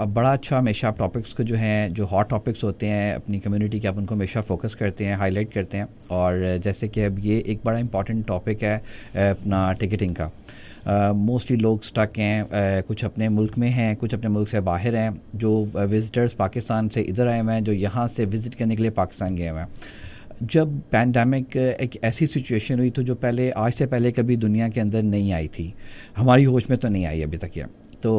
अब बड़ा अच्छा हमेशा आप टॉपिक्स को जो हैं, जो हॉट टॉपिक्स होते हैं अपनी कम्युनिटी के, आप उनको हमेशा फोकस करते हैं, हाईलाइट करते हैं। और जैसे कि अब ये एक बड़ा इंपॉर्टेंट टॉपिक है अपना टिकटिंग का। मोस्टली लोग स्टक हैं, कुछ अपने मुल्क में हैं, कुछ अपने मुल्क से बाहर हैं। जो विज़िटर्स पाकिस्तान से इधर आए हुए हैं, जो यहाँ से विज़िट करने के लिए पाकिस्तान गए हुए हैं, जब पैंडेमिक एक ऐसी सिचुएशन हुई तो जो पहले, आज से पहले कभी दुनिया के अंदर नहीं आई थी, हमारी होश में तो नहीं आई अभी तक। ये तो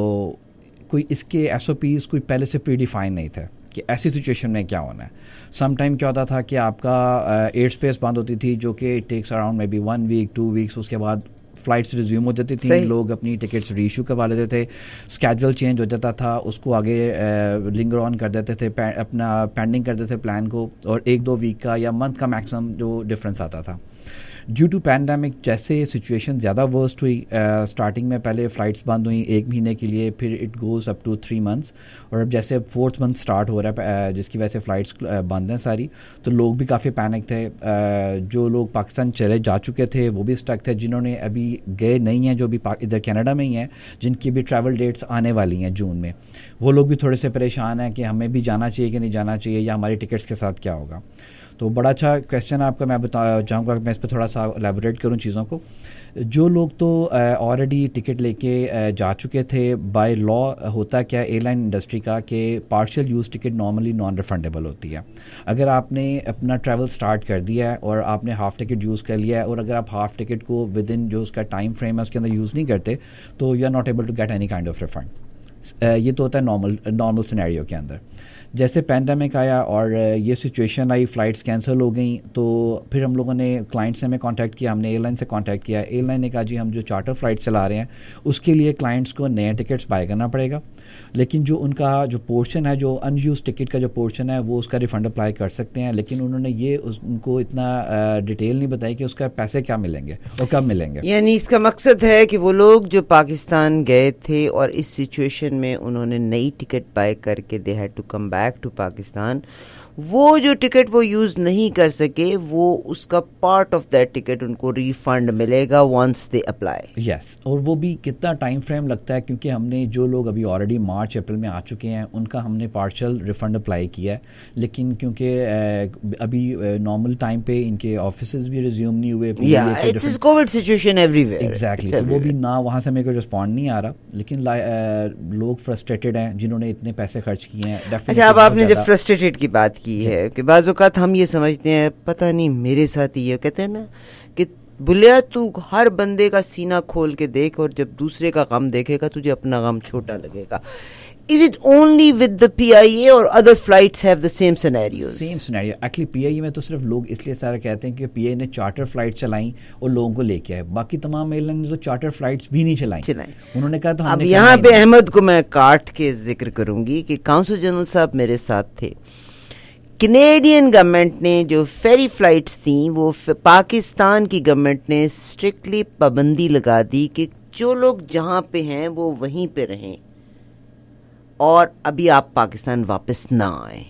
कोई इसके SOPs कोई पहले से प्री डिफाइन नहीं थे कि ऐसी सिचुएशन में क्या होना है। सम टाइम क्या होता था कि आपका एयर स्पेस बंद होती थी, जो कि takes around may be 1 week 2 weeks, उसके बाद फ़्लाइट्स रिज्यूम हो जाती थी, लोग अपनी टिकट्स रीइशू करवा लेते थे, स्केड्यूल चेंज हो जाता था, उसको आगे लिंगर ऑन कर देते थे, अपना पेंडिंग कर देते थे प्लान को, और 1-2 वीक का या मंथ का मैक्सिमम जो डिफरेंस आता था। ड्यू टू पैंडेमिक जैसे सिचुएशन ज़्यादा वर्स्ट हुई, स्टार्टिंग में पहले फ़्लाइट्स बंद हुई 1 महीने के लिए, फिर it goes up to 3 months, और अब जैसे 4th मंथ स्टार्ट हो रहा है जिसकी वजह से फ़्लाइट्स बंद हैं सारी, तो लोग भी काफ़ी पैनिक थे। जो लोग पाकिस्तान चले जा चुके थे वो भी स्टक थे, जिन्होंने अभी गए नहीं हैं, जो भी इधर कनाडा में ही हैं, जिनकी भी ट्रैवल डेट्स आने वाली हैं जून में, वो लोग भी थोड़े से परेशान हैं कि हमें भी जाना चाहिए कि नहीं जाना चाहिए, या हमारी टिकट्स के साथ क्या होगा। तो बड़ा अच्छा क्वेश्चन आपका, मैं चाहूँगा मैं इस पर थोड़ा सा एलैबोरेट करूँ चीज़ों को। जो लोग तो ऑलरेडी टिकट लेके जा चुके थे, बाय लॉ होता क्या एयरलाइन इंडस्ट्री का कि partial use ticket normally non refundable होती है। अगर आपने अपना ट्रैवल स्टार्ट कर दिया है और आपने हाफ़ टिकट यूज़ कर लिया है, और अगर आप हाफ़ टिकट को विद इन जो उसका टाइम फ्रेम है उसके अंदर यूज़ नहीं करते, तो you are not able to get any kind of refund. ये तो होता है नॉर्मल सिनेरियो के अंदर। जैसे पैंडेमिक आया और ये सिचुएशन आई, फ़्लाइट्स कैंसिल हो गई, तो फिर हम लोगों ने क्लाइंट से हमें कांटेक्ट किया, हमने एयरलाइन से कांटेक्ट किया। एयरलाइन ने कहा जी हम जो चार्टर फ़्लाइट चला रहे हैं उसके लिए क्लाइंट्स को नए टिकट्स बाय करना पड़ेगा, लेकिन जो उनका जो पोर्शन है, जो अनयूज़ टिकट का जो पोर्शन है, वो उसका रिफ़ंड अप्लाई कर सकते हैं। लेकिन उन्होंने ये उनको इतना डिटेल नहीं बताई कि उसका पैसे क्या मिलेंगे और कब मिलेंगे। यानी इसका मकसद है कि वो लोग जो पाकिस्तान गए थे और इस सिचुएशन में उन्होंने नई टिकट बाय करके they had to come back to Pakistan, वो जो टिकट वो यूज़ नहीं कर सके, वो उसका पार्ट ऑफ दैट टिकट उनको रिफंड मिलेगा वंस दे अप्लाई। यस, और वो भी कितना टाइम फ्रेम लगता है, क्योंकि हमने जो लोग अभी ऑलरेडी मार्च अप्रैल में आ चुके हैं उनका हमने पार्शियल रिफंड अप्लाई किया है, लेकिन क्योंकि अभी नॉर्मल टाइम पे इनके ऑफिसेज भी रिज्यूम नहीं हुए, it's COVID situation everywhere. Exactly, तो वो भी ना, वहाँ से मेरे को रिस्पॉन्ड नहीं आ रहा, लेकिन लोग फ्रस्ट्रेटेड हैं जिन्होंने इतने पैसे खर्च किए हैं। अच्छा, अब आपने जब फ्रस्ट्रेटेड की बात की है कि बाज़ औक़ात हम ये समझते हैं पता नहीं मेरे साथ ही, ये कहते हैं ना कि बुलिया तू हर बंदे का सीना खोल के देख, और जब दूसरे का गम देखेगा तुझे अपना गम छोटा लगेगा। Is it only with the PIA or other flights have the same scenarios? Same scenario. Actually PIA में तो सिर्फ लोग इसलिए सारा कहते हैं कि PIA ने चार्टर फ्लाइट चलाई और लोगों को लेके आए, बाकी तमाम एयरलाइन ने तो चार्टर फ्लाइट्स भी नहीं चलाई। उन्होंने कहा तो अब यहाँ पे अहमद को मैं काट के जिक्र करूंगी कि काउंसिल जनरल साहब मेरे साथ थे। कैनेडियन गवर्नमेंट ने जो फेरी फ्लाइट्स थी, वो पाकिस्तान की गवर्नमेंट ने स्ट्रिक्टली पाबंदी लगा दी कि जो लोग जहाँ पे हैं वो वहीं पे रहें और अभी आप पाकिस्तान वापस ना आए।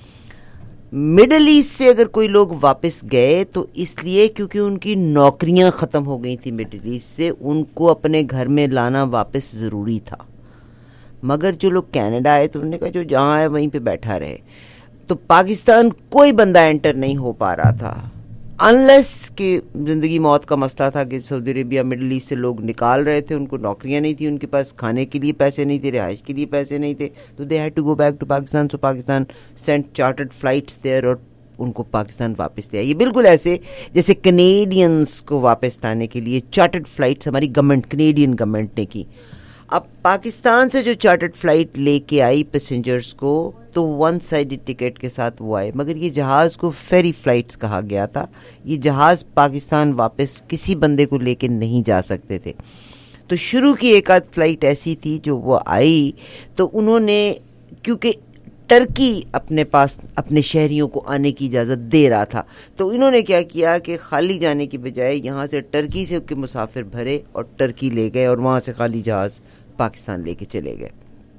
मिडल ईस्ट से अगर कोई लोग वापस गए तो इसलिए क्योंकि उनकी नौकरियां ख़त्म हो गई थी मिडल ईस्ट से, उनको अपने घर में लाना वापस ज़रूरी था। मगर जो लोग कनाडा आए तो उन्होंने कहा जो जहाँ है वहीं पे बैठा रहे। तो पाकिस्तान कोई बंदा एंटर नहीं हो पा रहा था, अनलेस कि ज़िंदगी मौत का मसला था कि सऊदी अरेबिया मिडल ईस्ट से लोग निकाल रहे थे, उनको नौकरियां नहीं थी, उनके पास खाने के लिए पैसे नहीं थे, रिहाइश के लिए पैसे नहीं थे, तो they had to go back to Pakistan. So Pakistan sent chartered flights there और उनको पाकिस्तान वापस दिया। ये बिल्कुल ऐसे जैसे कनेडियंस को वापस लाने के लिए चार्टर्ड फ्लाइट्स हमारी गवर्नमेंट, कनेडियन गवर्नमेंट ने की। अब पाकिस्तान से जो चार्टर्ड फ्लाइट लेके आई पैसेंजर्स को, तो वन साइडेड टिकट के साथ वो आए, मगर ये जहाज़ को फेरी फ्लाइट्स कहा गया था। ये जहाज़ पाकिस्तान वापस किसी बंदे को लेके नहीं जा सकते थे। तो शुरू की एक आध फ्लाइट ऐसी थी जो वो आई, तो उन्होंने, क्योंकि टर्की अपने पास अपने शहरियों को आने की इजाज़त दे रहा था, तो इन्होंने क्या किया कि खाली जाने की बजाय यहाँ से टर्की से के मुसाफिर भरे और टर्की ले गए और वहाँ से खाली जहाज़ पाकिस्तान लेके चले गए।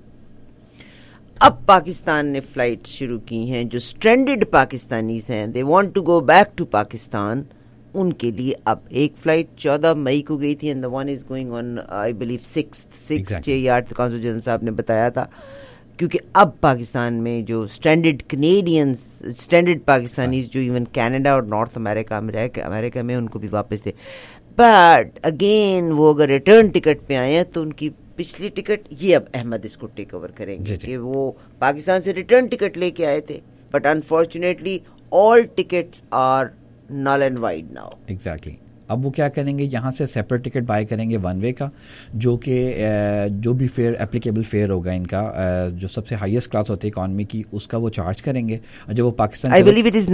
अब पाकिस्तान ने फ्लाइट शुरू की हैं, जो स्ट्रैंडेड पाकिस्तानीज हैं, they want to go back to Pakistan, उनके लिए अब एक फ्लाइट 14 मई को गई थी and the one is going on I believe 6 या 8 काउंसिल जनरल साहब ने बताया था क्योंकि अब पाकिस्तान में जो स्टैंडर्ड कनेडियंस, स्टैंडर्ड पाकिस्तानीज जो इवन कनाडा और नॉर्थ अमेरिका में उनको भी वापस थे, बट अगेन वो अगर रिटर्न टिकट पे आए हैं तो उनकी पिछली टिकट ये अब अहमद इसको टेक ओवर करेंगे कि वो पाकिस्तान से रिटर्न टिकट लेके आए थे, but unfortunately all tickets are null and void now. Exactly. अब वो क्या करेंगे, यहाँ से सेपरेट टिकट बाय करेंगे वन वे का, जो कि जो भी फेयर एप्लीकेबल फेयर होगा इनका, जो सबसे हाईएस्ट क्लास होती है इकॉनमी की, उसका वो चार्ज करेंगे। और जब वो Pakistan, I believe it is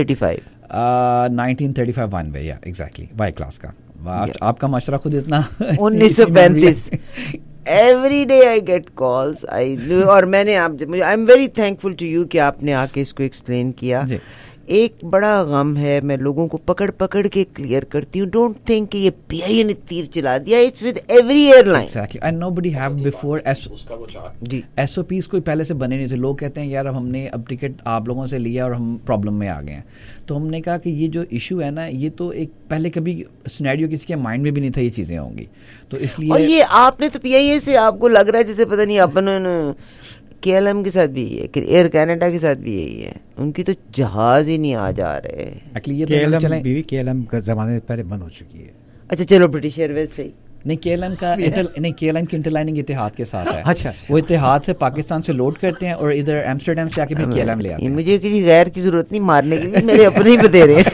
1935 one way, या एग्जैक्टली, बाय क्लास का। आपका माशरा खुद इतना 1935 every day I get calls, और मैंने I am very thankful to you कि आपने आके इसको एक्सप्लेन किया। एक बड़ा गम है, मैं लोगों को पकड़ पकड़ के क्लियर करती हूँ, डोंट थिंक कि ये पीआईए ने तीर चला दिया, it's with every airline. Exactly, and nobody have before SOPs कोई पहले से बने नहीं थे। लोग कहते हैं यार अब हमने अब टिकट आप लोगों से लिया और हम प्रॉब्लम में आ गए हैं। तो हमने कहा कि ये जो इशू है ना, ये तो एक पहले कभी सिनेरियो किसी के माइंड में भी नहीं था ये चीजें होंगी, तो इसलिए। और ये आपने तो पीआईए से, आपको लग रहा है जैसे पता नहीं अपन केएलएम के साथ भी यही है, एयर कनाडा के साथ भी यही है, उनकी तो जहाज ही नहीं आ जा रहे। केएलएम का जमाने पहले बंद हो चुकी है। अच्छा चलो, ब्रिटिश एयरवेज से नहीं, केएलएम की इंटरलाइनिंग इतिहाद के साथ है। अच्छा, वो इतिहाद से पाकिस्तान से लोड करते हैं और इधर एम्स्टर्डम से आके फिर केएलएम ले आते हैं। मुझे किसी गैर की जरूरत नहीं मारने के लिए, मेरे अपने ही बता रहे हैं।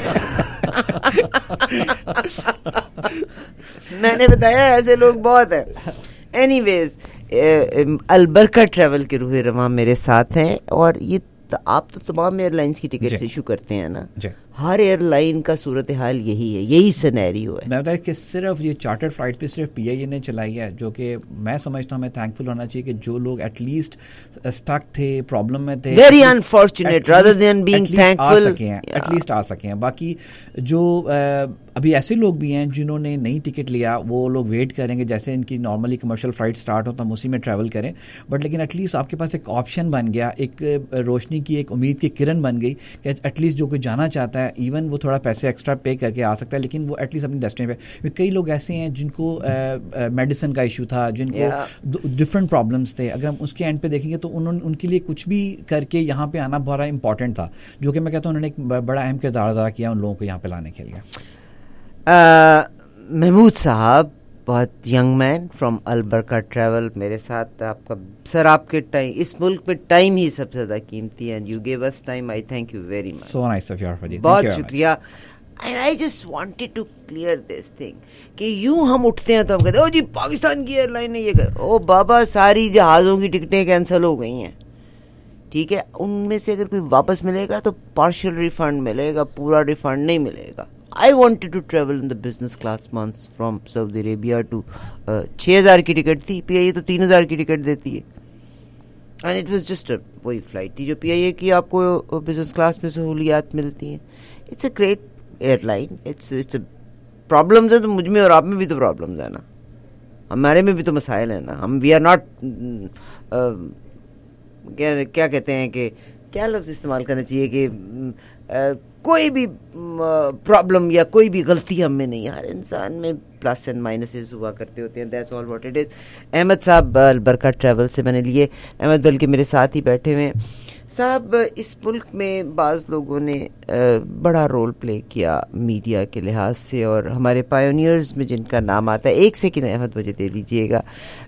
मैंने बताया ऐसे लोग बहुत है। एनीवेज, अलबरका ट्रैवल के रूहे रवां मेरे साथ हैं, और ये आप तो तमाम एयरलाइंस की टिकट्स इशू करते हैं ना, हर एयरलाइन का सूरत हाल यही है, यही सिनेरियो है। मैं बताया कि सिर्फ ये चार्टर्ड फ्लाइट पे सिर्फ पीआईए ने चलाई है, जो कि मैं समझता हूँ, हमें थैंकफुल होना चाहिए कि जो लोग एटलीस्ट स्टक थे, प्रॉब्लम में थे, very unfortunate rather than being thankful, at least आ सके हैं। बाकी जो अभी ऐसे लोग भी हैं जिन्होंने नई टिकट लिया, वो लोग वेट करेंगे जैसे इनकी नॉर्मली कमर्शियल फ्लाइट स्टार्ट हो तो हम उसी में ट्रैवल करें, बट लेकिन एटलीस्ट आपके पास एक ऑप्शन बन गया, एक रोशनी की, एक उम्मीद की किरण बन गई कि एटलीस्ट जो कोई जाना चाहता है, इवन वो थोड़ा पैसे एक्स्ट्रा पे करके आ सकता है, लेकिन वो एटलीस्ट अपनी डेस्टिनेशन पे। कई लोग ऐसे हैं जिनको मेडिसिन का इशू था, जिनको डिफरेंट प्रॉब्लम्स थे, अगर हम उसके एंड पे देखेंगे तो उन्होंने उनके लिए कुछ भी करके यहाँ पे आना बड़ा इंपॉर्टेंट था, जो कि मैं कहता हूँ उन्होंने एक बड़ा अहम किरदार अदा किया उन लोगों को यहाँ पे लाने के लिए। महमूद साहब, बहुत young man from Al Baraka travel, मेरे साथ आपका सर, आपके टाइम इस मुल्क में टाइम ही सबसे ज्यादा कीमती है, and you give us time, I thank you very much. So nice of your, बहुत शुक्रिया। And I just wanted to clear this thing कि यूं हम उठते हैं तो हम कहते हैं ओ जी पाकिस्तान की एयरलाइन ने ये कर, ओ बाबा सारी जहाज़ों की टिकटें कैंसिल हो गई हैं, ठीक है, उनमें से अगर कोई वापस मिलेगा तो पार्शियल रिफंड मिलेगा, पूरा रिफंड नहीं मिलेगा। I wanted to travel in the business class months from Saudi Arabia to 6,000 की टिकट थी, पीआईए तो 3,000 की टिकट देती है, एंड इट वाज जस्ट वही फ्लाइट थी जो पीआईए की आपको बिजनेस क्लास में सहूलियात मिलती हैं। It's a great airline, it's problems है तो मुझ में और आप में भी तो प्रॉब्लम्स है ना, हमारे में भी तो मसाइल है ना, हम वी आर नॉट क्या कहते हैं कि क्या लफ्ज़ इस्तेमाल करना चाहिए कि कोई भी प्रॉब्लम या कोई भी गलती हम में नहीं, हर इंसान में प्लस एंड माइनसेस हुआ करते होते हैं, that's all what it is. Ahmed साहब अलबरका ट्रैवल से मैंने लिए, अहमद बल्कि मेरे साथ ही बैठे हुए हैं। साहब, इस मुल्क में बाज़ लोगों ने बड़ा रोल प्ले किया मीडिया के लिहाज से, और हमारे पायोनियर्स में जिनका नाम आता है, एक सेकेंड अहमद मुझे दे दीजिएगा,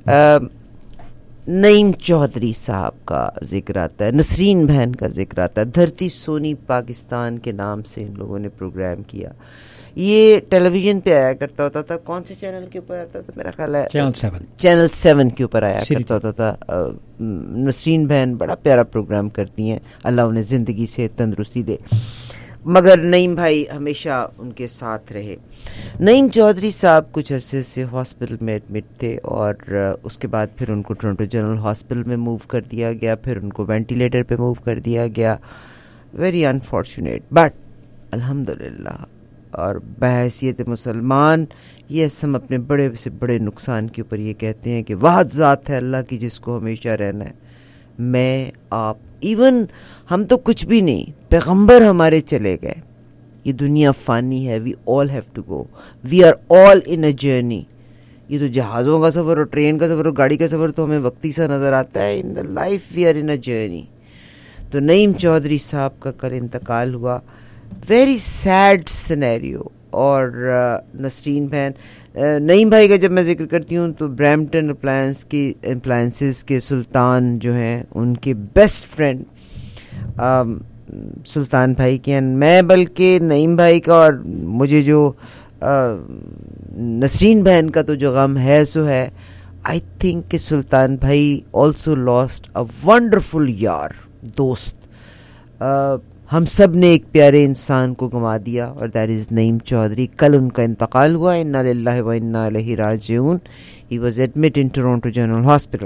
नईम चौधरी साहब का जिक्र आता है, नसरीन बहन का जिक्र आता है, धरती सोनी पाकिस्तान के नाम से इन लोगों ने प्रोग्राम किया, ये टेलीविजन पे आया करता होता था, कौन से चैनल के ऊपर आता था, मेरा ख्याल है चैनल 7 के ऊपर आया करता होता था। नसरीन बहन बड़ा प्यारा प्रोग्राम करती हैं, अल्लाह उन्हें ज़िंदगी से तंदुरुस्ती दे, मगर नईम भाई हमेशा उनके साथ रहे। नईम चौधरी साहब कुछ अरसे से हॉस्पिटल में एडमिट थे, और उसके बाद फिर उनको टोरंटो जनरल हॉस्पिटल में मूव कर दिया गया, फिर उनको वेंटिलेटर पे मूव कर दिया गया, वेरी अनफॉर्चुनेट, बट अल्हम्दुलिल्लाह, और बहैसियत मुसलमान ये हम अपने बड़े से बड़े नुकसान के ऊपर ये कहते हैं कि वाहद ज़ात है अल्लाह की जिसको हमेशा रहना है, मैं आप, इवन हम तो कुछ भी नहीं, पैगंबर हमारे चले गए, ये दुनिया फ़ानी है, we all have to go, we are all in a journey, ये तो जहाज़ों का सफ़र और ट्रेन का सफ़र और गाड़ी का सफ़र तो हमें वक्ती सा नज़र आता है. In the life we are in a journey. तो नईम चौधरी साहब का कल इंतकाल हुआ. Very sad scenario. और नसरीन बहन, नईम भाई का जब मैं जिक्र करती हूँ तो ब्रैम्पटन अप्लायंसेस के सुल्तान जो हैं उनके बेस्ट फ्रेंड सुल्तान भाई के, मैं बल्कि नईम भाई का और मुझे जो नसरीन बहन का तो जो गम है सो है. आई थिंक कि सुल्तान भाई ऑल्सो लॉस्ट अ वंडरफुल यार, दोस्त. हम सब ने एक प्यारे इंसान को गंवा दिया और दैट इज़ नईम चौधरी. कल उनका इंतकाल हुआ. इन्ना लिल्लाहि व इन्ना इलैहि राजिऊन. He was admitted in Toronto general hospital.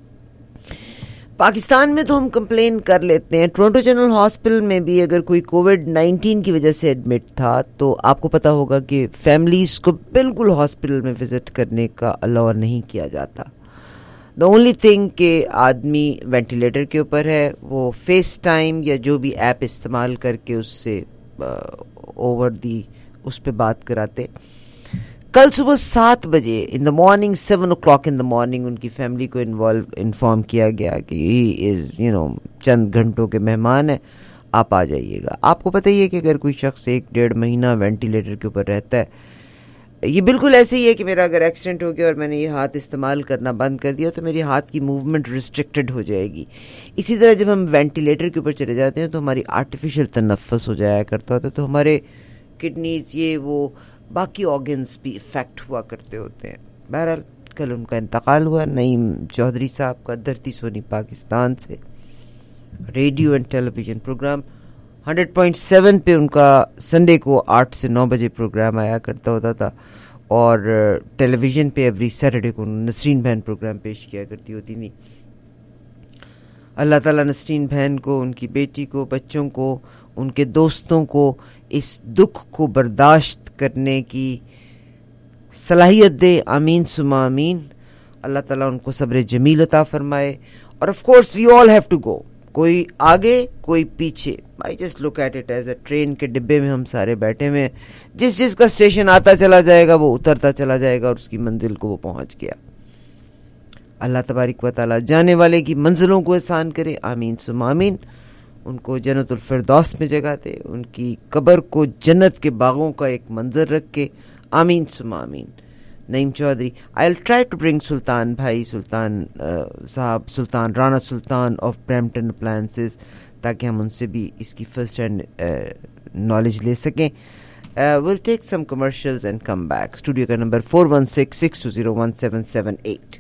Pakistan में तो हम कंप्लेन कर लेते हैं. टोरंटो जनरल हॉस्पिटल में भी अगर कोई कोविड-19 की वजह से एडमिट था तो आपको पता होगा कि फैमिलीज़ को बिल्कुल हॉस्पिटल में विज़िट करने का अलाउ नहीं किया जाता. द ओनली थिंग कि आदमी वेंटिलेटर के ऊपर है, वो फेस टाइम या जो भी ऐप इस्तेमाल करके उससे ओवर दी उस पर बात कराते. कल सुबह 7 बजे in the morning, 7 o'clock in the morning उनकी फैमिली को इन्फॉर्म किया गया कि ही इज़ चंद घंटों के मेहमान है, आप आ जाइएगा. आपको पता ही है कि अगर कोई शख्स 1-1.5 महीना वेंटिलेटर के ऊपर रहता है, ये बिल्कुल ऐसे ही है कि मेरा अगर एक्सीडेंट हो गया और मैंने ये हाथ इस्तेमाल करना बंद कर दिया तो मेरी हाथ की मूवमेंट रिस्ट्रिक्टेड हो जाएगी. इसी तरह जब हम वेंटिलेटर के ऊपर चले जाते हैं तो हमारी आर्टिफिशियल तनफ़्फ़ुस हो जाया करता होता है, तो हमारे किडनीज ये वो बाकी ऑर्गन्स भी इफ़ेक्ट हुआ करते होते हैं. बहरहाल कल उनका इंतकाल हुआ. नईम चौधरी साहब का धरती सोनी पाकिस्तान से रेडियो एंड टेलीविज़न प्रोग्राम 100.7 पे उनका संडे को 8 से 9 बजे प्रोग्राम आया करता होता था और टेलीविज़न पे एवरी सैटरडे को नसरीन बहन प्रोग्राम पेश किया करती होती थी. अल्लाह ताला नसरीन बहन को, उनकी बेटी को, बच्चों को, उनके दोस्तों को इस दुख को बर्दाश्त करने की सलाहियत दे. आमीन सुमा आमीन. अल्लाह ताला उनको सब्र जमील अता फरमाए. और of course we all have to go. कोई आगे कोई पीछे. I just look at it as a train के डिब्बे में हम सारे बैठे हुए हैं. जिसका स्टेशन आता चला जाएगा वो उतरता चला जाएगा और उसकी मंजिल को वो पहुंच गया. अल्लाह तबारिक व तआला जाने वाले की मंजिलों को आसान करे. आमीन सुमा आमीन. उनको जन्नतुल फिरदौस में जगह दे. उनकी कब्र को जन्नत के बागों का एक मंजर रख के. आमीन सुमा आमीन. Naeem Chaudhry, I will try to bring Sultan भाई, सुल्तान साहब, Sultan Rana Sultan of Brampton appliances, ताकि हम उनसे भी इसकी फर्स्ट हैंड नॉलेज ले सकें. Will take some commercials and come back. Studio का नंबर 4166201778.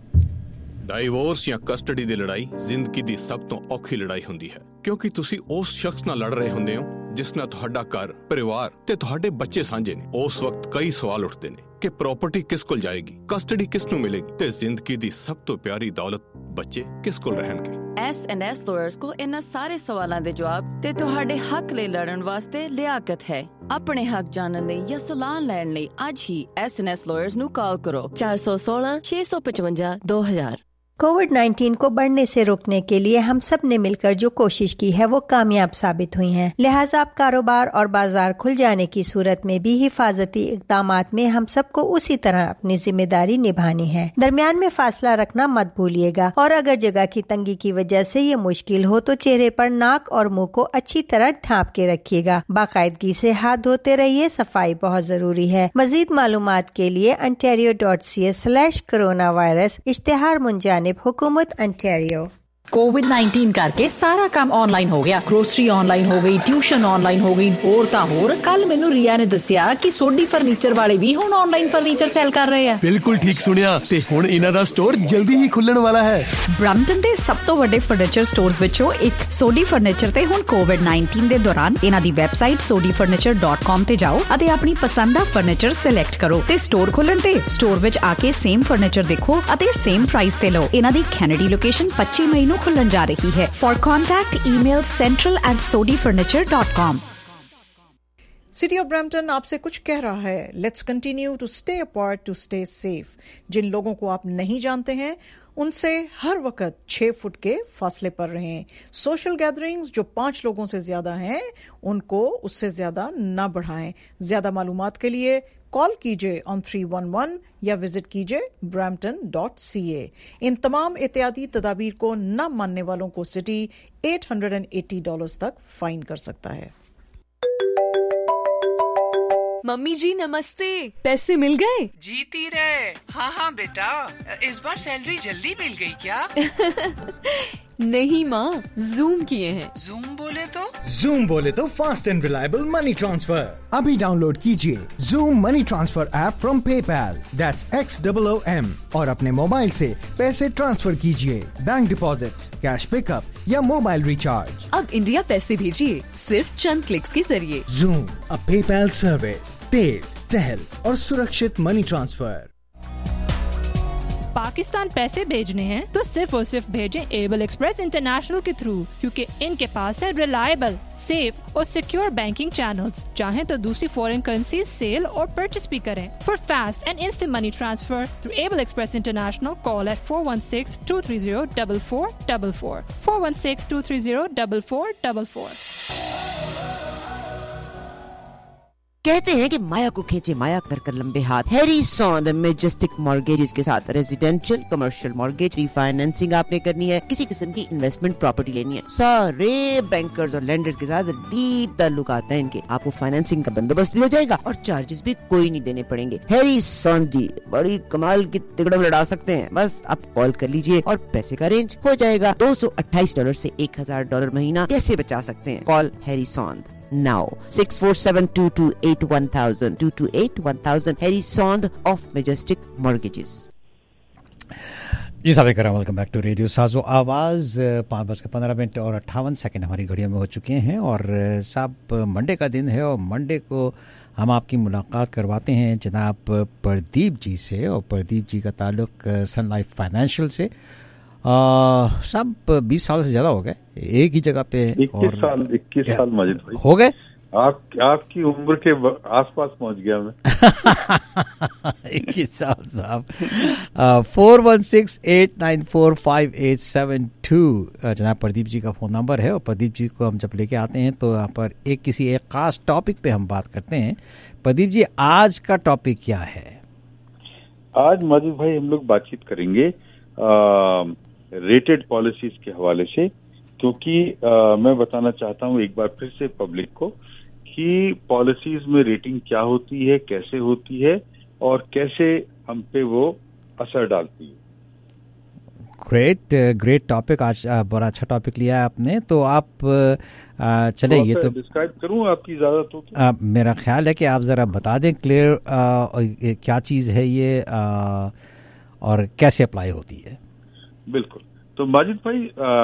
ਡਾਈਵੋਰਸ ਜਾਂ ਕਸਟਡੀ ਦੀ ਲੜਾਈ ਜ਼ਿੰਦਗੀ ਦੀ ਸਭ ਤੋਂ ਔਖੀ ਲੜਾਈ ਹੁੰਦੀ ਹੈ, ਕਿਉਂਕਿ ਤੁਸੀਂ ਉਸ ਸ਼ਖਸ ਨਾਲ ਲੜ ਰਹੇ ਹੁੰਦੇ ਹੋ ਜਿਸ ਨਾਲ ਤੁਹਾਡਾ ਘਰ, ਪਰਿਵਾਰ ਤੇ ਤੁਹਾਡੇ ਬੱਚੇ ਸਾਂਝੇ ਨੇ. ਉਸ ਵਕਤ ਕਈ ਸਵਾਲ ਉੱਠਦੇ ਨੇ ਕਿ ਪ੍ਰਾਪਰਟੀ ਕਿਸ ਕੋਲ ਜਾਏਗੀ, ਕਸਟਡੀ ਕਿਸ ਨੂੰ ਮਿਲੇਗੀ ਤੇ ਜ਼ਿੰਦਗੀ ਦੀ ਸਭ ਤੋਂ ਪਿਆਰੀ ਦੌਲਤ ਬੱਚੇ ਕਿਸ ਕੋਲ ਰਹਿਣਗੇ. S&S ਲਾਇਰਸ ਕੋਲ ਇਹਨਾਂ ਸਾਰੇ ਸਵਾਲਾਂ ਦੇ ਜਵਾਬ ਤੇ ਤੁਹਾਡੇ ਹੱਕ ਲਈ ਲੜਨ ਵਾਸਤੇ ਲਿਆਕਤ ਹੈ. ਆਪਣੇ ਹੱਕ ਜਾਣਨ ਲਈ ਜਾਂ ਸਲਾਹ ਲੈਣ ਲਈ ਅੱਜ ਹੀ S&S ਲਾਇਰਸ ਨੂੰ ਕਾਲ ਕਰੋ. 416 655 2000. कोविड-19 को बढ़ने से रोकने के लिए हम सब ने मिलकर जो कोशिश की है वो कामयाब साबित हुई है. लिहाजा अब कारोबार और बाजार खुल जाने की सूरत में भी हिफाजती इक़दामात में हम सबको उसी तरह अपनी जिम्मेदारी निभानी है. दरमियान में फासला रखना मत भूलिएगा और अगर जगह की तंगी की वजह से ये मुश्किल हो तो चेहरे पर नाक और मुंह को अच्छी तरह ढांप के रखिएगा. बाकायदगी से हाथ धोते रहिए. सफाई बहुत जरूरी है. मजीद मालूमात के लिए ontario.ca/coronavirus इश्तिहार मुंजानिब हुकूमत ontario. कोविड-19 करके सारा काम ऑनलाइन हो गया. ग्रोसरी ऑनलाइन हो गई, ट्यूशन ऑनलाइन हो गई. होर कल मैनू रिया ने दसिया कि सोडी फर्नीचर वाले भी हुण ऑनलाइन फर्नीचर सेल कर रहे हैं. बिल्कुल ठीक सुनिया ते हुण इन्हां दा स्टोर जल्दी ही खुलण वाला है. ब्रैम्पटन दे सब तो वड्डे फर्नीचर स्टोर्स विचों एक सोडी फर्नीचर ते हुण कोविड-19 दे दौरान इन्हां दी वैबसाइट sodifurniture.com ते जाओ अते अपनी पसंद दा फर्नीचर सिलेक्ट करो ते स्टोर खोलन ते स्टोर विच आके सेम फर्नीचर देखो अते सेम प्राइस ते लो. इन्हां दी कैनेडी लोकेशन 25 मई नूं खुलन जा रही है. For contact email central@sodifurniture.com. City of Brampton आपसे कुछ कह रहा है. Let's continue to stay apart to stay safe. जिन लोगों को आप नहीं जानते हैं उनसे हर वक्त 6 फुट के फासले पर रहें. सोशल गैदरिंग्स जो 5 लोगों से ज्यादा हैं उनको उससे ज्यादा ना बढ़ाएं. ज्यादा मालूमात के लिए कॉल कीजिए ऑन 311 या विजिट कीजिए brampton.ca। इन तमाम एहतियाती तदाबीर को न मानने वालों को सिटी $880 तक फाइन कर सकता है। मम्मी जी नमस्ते, पैसे मिल गए? जीती रहे। हाँ बेटा, इस बार सैलरी जल्दी मिल गई क्या? नहीं माँ, जूम किए हैं। जूम बोले तो fast and reliable money transfer. अभी डाउनलोड कीजिए Xoom money transfer app from PayPal, that's XOOM, और अपने मोबाइल से पैसे ट्रांसफर कीजिए, बैंक डिपॉजिट्स, कैश पिकअप या मोबाइल रिचार्ज। अब इंडिया पैसे भेजिए सिर्फ चंद क्लिक्स के जरिए। जूम, अ पेपैल सर्विस, तेज, सहल और सुरक्षित मनी ट्रांसफर। पाकिस्तान पैसे भेजने हैं तो सिर्फ और सिर्फ भेजें एबल एक्सप्रेस इंटरनेशनल के थ्रू, क्योंकि इनके पास है रिलायबल, सेफ और सिक्योर बैंकिंग चैनल्स। चाहें तो दूसरी फॉरेन करेंसी सेल और परचेस भी करें। For fast and instant money transfer through Able express international, call at 416-230-4444 416-230-4444। कहते हैं कि माया को खींचे माया, कर कर लंबे हाथ। हैरी सॉन्द मैजेस्टिक मॉर्गेजेस के साथ रेजिडेंशियल, कमर्शियल मॉर्गेज, रीफाइनेंसिंग आपने करनी है, किसी किस्म की इन्वेस्टमेंट प्रॉपर्टी लेनी है, सारे बैंकर्स और लेंडर्स के साथ डीप ताल्लुकात हैं इनके। आपको फाइनेंसिंग का बंदोबस्त भी हो जाएगा और चार्जेस भी कोई नहीं देने पड़ेंगे। हैरी सॉन्द जी बड़ी कमाल की तिकड़म लड़ा सकते हैं। बस आप कॉल कर लीजिए और पैसे का अरेंज हो जाएगा। $228 से $1000 महीना कैसे बचा सकते हैं? Call Harry Sond now 647-228-1000 228-1000 Harry Sond of Majestic Mortgages। जी साहब, वेलकम बैक टू रेडियो साजो आवाज़। 5:15 और 58 हमारी घड़ियों में हो चुके हैं और साहब मंडे का दिन है और मंडे को हम आपकी मुलाकात करवाते हैं जनाब प्रदीप जी से। और प्रदीप जी का ताल्लुक सन लाइफ फाइनेंशियल से सब 20 साल से ज्यादा हो गए एक ही जगह पे। 21 साल माजिद भाई हो गए। आपकी उम्र के आसपास पहुंच गया मैं। 21 साल साहब। 416-894-5872 जनाब प्रदीप जी का फ़ोन नंबर है। और प्रदीप जी को हम जब लेके आते हैं तो यहाँ पर किसी एक ख़ास टॉपिक पे हम बात करते हैं। प्रदीप जी, आज का टॉपिक क्या है? आज माजिद भाई हम लोग बातचीत करेंगे रेटेड पॉलिसीज के हवाले से, क्योंकि मैं बताना चाहता हूं एक बार फिर से पब्लिक को कि पॉलिसीज में रेटिंग क्या होती है, कैसे होती है और कैसे हम पे वो असर डालती है। Great topic. आज बड़ा अच्छा टॉपिक लिया है आपने। तो आप चले ये तो डिस्क्राइब करूं आपकी इजाजत हो तो? मेरा ख्याल है कि आप जरा बता दें क्लियर क्या चीज़ है ये और कैसे अप्लाई होती है। बिल्कुल। तो माजिद भाई,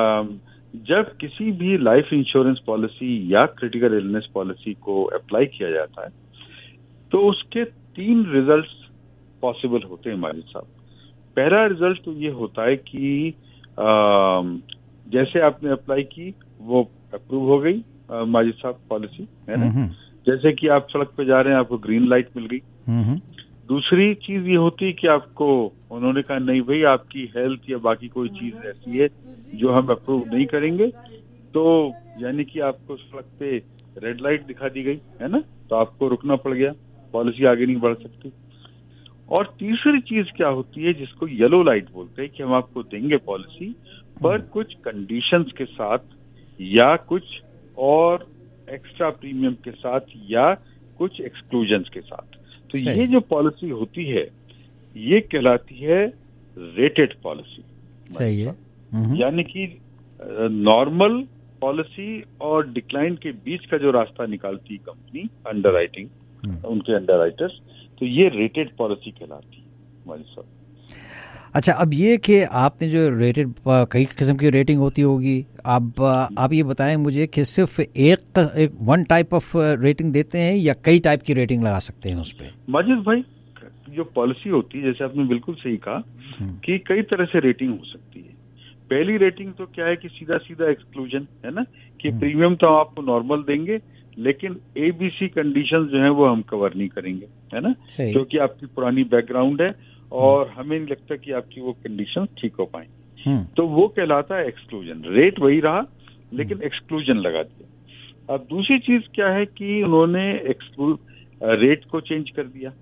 जब किसी भी लाइफ इंश्योरेंस पॉलिसी या क्रिटिकल इलनेस पॉलिसी को अप्लाई किया जाता है तो उसके 3 रिजल्ट्स पॉसिबल होते हैं माजिद साहब। पहला रिजल्ट तो ये होता है कि जैसे आपने अप्लाई की वो अप्रूव हो गई माजिद साहब पॉलिसी, है ना। जैसे कि आप सड़क पे जा रहे हैं, आपको ग्रीन लाइट मिल गई। दूसरी चीज ये होती है कि आपको उन्होंने कहा नहीं भाई आपकी हेल्थ या बाकी कोई चीज ऐसी है जो हम अप्रूव नहीं करेंगे, तो यानी कि आपको सड़क पे रेड लाइट दिखा दी गई, है ना, तो आपको रुकना पड़ गया, पॉलिसी आगे नहीं बढ़ सकती। और तीसरी चीज क्या होती है जिसको येलो लाइट बोलते हैं कि हम आपको देंगे पॉलिसी पर कुछ कंडीशंस के साथ या कुछ और एक्स्ट्रा प्रीमियम के साथ या कुछ एक्सक्लूजन्स के साथ। तो ये जो पॉलिसी होती है ये कहलाती है रेटेड पॉलिसी। सही है। यानी कि नॉर्मल पॉलिसी और डिक्लाइन के बीच का जो रास्ता निकालती है कंपनी अंडरराइटिंग, उनके अंडरराइटर्स, तो ये रेटेड पॉलिसी कहलाती है हमारी साहब। अच्छा, अब ये कि आपने जो रेटेड कई किस्म की रेटिंग होती होगी, अब आप ये बताएं मुझे कि सिर्फ एक वन टाइप ऑफ रेटिंग देते हैं या कई टाइप की रेटिंग लगा सकते हैं उस पर? माजिद भाई, जो पॉलिसी होती है जैसे आपने बिल्कुल सही कहा कि कई तरह से रेटिंग हो सकती है। पहली रेटिंग तो क्या है कि सीधा सीधा एक्सक्लूजन, है ना, कि प्रीमियम तो आपको नॉर्मल देंगे लेकिन ABC कंडीशंस जो है वो हम कवर नहीं करेंगे, है ना, क्योंकि आपकी पुरानी बैकग्राउंड है और हमें नहीं लगता कि आपकी वो कंडीशन ठीक हो पाए, तो वो कहलाता है एक्सक्लूजन। रेट वही रहा लेकिन एक्सक्लूजन लगा दिया। अब दूसरी चीज क्या है कि उन्होंने रेट को चेंज कर दिया,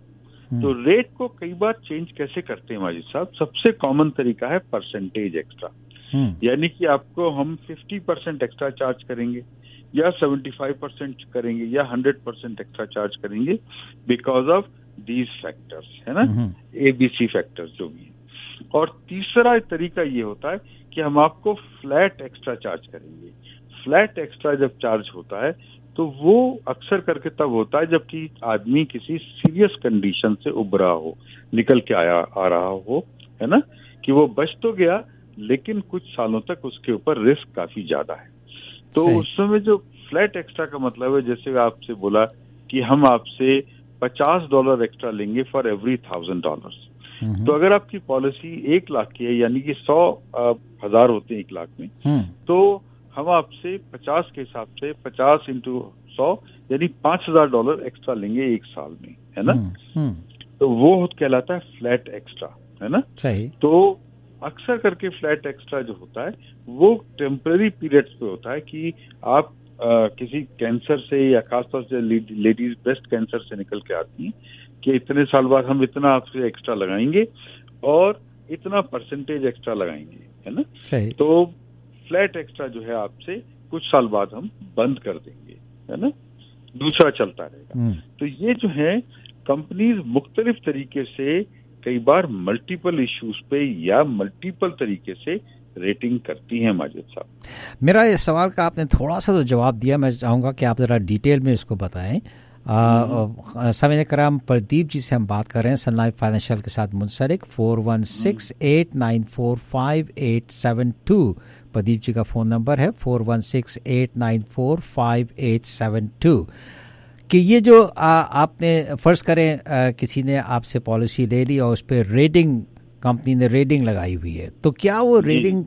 तो रेट को कई बार चेंज कैसे करते हैं माजिद साहब? सबसे कॉमन तरीका है परसेंटेज एक्स्ट्रा, यानी कि आपको हम 50% एक्स्ट्रा चार्ज करेंगे या 75% करेंगे या 100% एक्स्ट्रा चार्ज करेंगे बिकॉज ऑफ दीज फैक्टर्स, है ना, ABC फैक्टर्स जो भी है। और तीसरा तरीका ये होता है कि हम आपको फ्लैट एक्स्ट्रा चार्ज करेंगे। फ्लैट एक्स्ट्रा जब चार्ज होता है तो वो अक्सर करके तब होता है जबकि आदमी किसी सीरियस कंडीशन से उभरा हो, निकल के आ रहा हो, है ना, कि वो बच तो गया लेकिन कुछ सालों तक उसके ऊपर रिस्क काफी ज्यादा है। तो उस समय जो फ्लैट एक्स्ट्रा का मतलब है, जैसे आपसे बोला कि हम आपसे $50 एक्स्ट्रा लेंगे फॉर एवरी $1,000। तो अगर आपकी पॉलिसी 1 लाख की है, यानी कि 100,000 होते हैं 1 लाख में, तो हम आपसे 50 के हिसाब से 50 into 100 यानी $5,000 एक्स्ट्रा लेंगे 1 साल में, है ना। तो वो कहलाता है फ्लैट एक्स्ट्रा, है ना। सही। तो अक्सर करके फ्लैट एक्स्ट्रा जो होता है वो टेम्पररी पीरियड्स पे होता है कि आप किसी कैंसर से या खासतौर से लेडीज ब्रेस्ट कैंसर से निकल के आती हैं कि इतने साल बाद हम इतना आपसे एक्स्ट्रा लगाएंगे और इतना परसेंटेज एक्स्ट्रा लगाएंगे, है ना। सही। तो फ्लैट एक्स्ट्रा जो है आपसे कुछ साल बाद हम बंद कर देंगे, है ना, दूसरा चलता रहेगा। तो ये जो है कंपनीज मुख्तलिफ तरीके से कई बार मल्टीपल इश्यूज पे या मल्टीपल तरीके से रेटिंग करती हैं माजिद साहब। मेरा इस सवाल का आपने थोड़ा सा तो जवाब दिया, मैं चाहूँगा कि आप ज़रा डिटेल में इसको बताएं। समय कराम प्रदीप जी से हम बात कर रहे हैं सन लाइफ फाइनेंशियल के साथ मुंसलिक। 4168945872 प्रदीप जी का फ़ोन नंबर है, 4168945872। कि ये जो आपने फ़र्ज़ करें किसी ने आपसे पॉलिसी ले ली और उस पर रेटिंग, कंपनी ने रेटिंग लगाई हुई है, तो क्या वो rating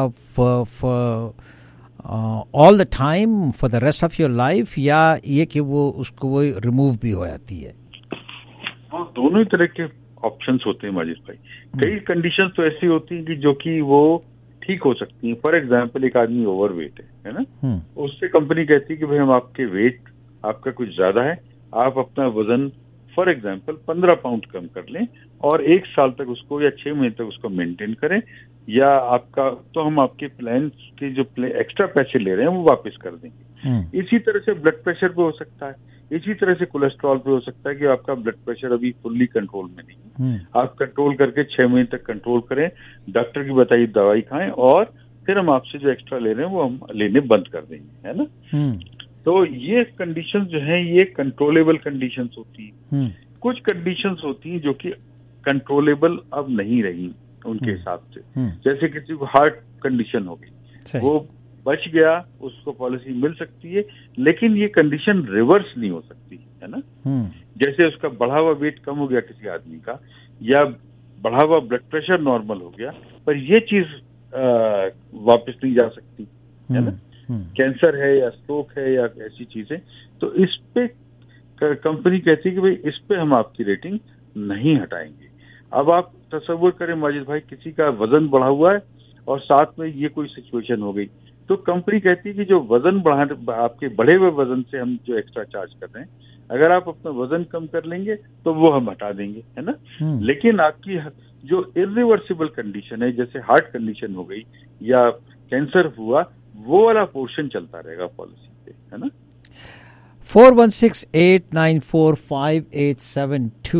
all the time for the rest of your life, या ये कि वो उसको वो रिमूव भी हो जाती है? वो दोनों ही तरह के ऑप्शंस होते हैं माजिद भाई। कई कंडीशंस तो ऐसी होती हैं कि जो कि वो ठीक हो सकती हैं। फॉर एग्जांपल एक आदमी ओवरवेट है ना, उससे कंपनी कहती है कि भाई हम आपके वेट आपका कुछ ज्यादा है, आप अपना वजन फॉर एग्जांपल 15 पाउंड कम कर लें और 1 साल तक उसको या 6 महीने तक उसको मेंटेन करें, या आपका तो हम आपके प्लान के जो एक्स्ट्रा पैसे ले रहे हैं वो वापस कर देंगे। इसी तरह से ब्लड प्रेशर पे हो सकता है, इसी तरह से कोलेस्ट्रॉल पे हो सकता है कि आपका ब्लड प्रेशर अभी फुल्ली कंट्रोल में नहीं है, आप कंट्रोल करके 6 महीने तक कंट्रोल करें, डॉक्टर की बताई दवाई खाएं और फिर हम आपसे जो एक्स्ट्रा ले रहे हैं वो हम लेने बंद कर देंगे, है ना। तो ये कंडीशंस जो हैं ये कंट्रोलेबल कंडीशंस होती हैं। कुछ कंडीशंस होती हैं जो कि कंट्रोलेबल अब नहीं रही उनके हिसाब से, जैसे किसी को हार्ट कंडीशन हो गई, वो बच गया, उसको पॉलिसी मिल सकती है, लेकिन ये कंडीशन रिवर्स नहीं हो सकती, है ना। जैसे उसका बढ़ा हुआ वेट कम हो गया किसी आदमी का, या बढ़ा हुआ ब्लड प्रेशर नॉर्मल हो गया, पर ये चीज वापस नहीं जा सकती, है ना। कैंसर है या स्ट्रोक है या ऐसी चीजें, तो इस पे कंपनी कहती है कि भाई इस पे हम आपकी रेटिंग नहीं हटाएंगे। अब आप तसव्वुर करें माजिद भाई, किसी का वजन बढ़ा हुआ है और साथ में ये कोई सिचुएशन हो गई, तो कंपनी कहती है कि जो वजन आपके बढ़े हुए वजन से हम जो एक्स्ट्रा चार्ज कर रहे हैं, अगर आप अपना वजन कम कर लेंगे तो वो हम हटा देंगे, है ना। लेकिन आपकी जो इरिवर्सिबल कंडीशन है, जैसे हार्ट कंडीशन हो गई या कैंसर हुआ, वो वाला पोर्शन चलता रहेगा पॉलिसी पे, है ना। 4168945872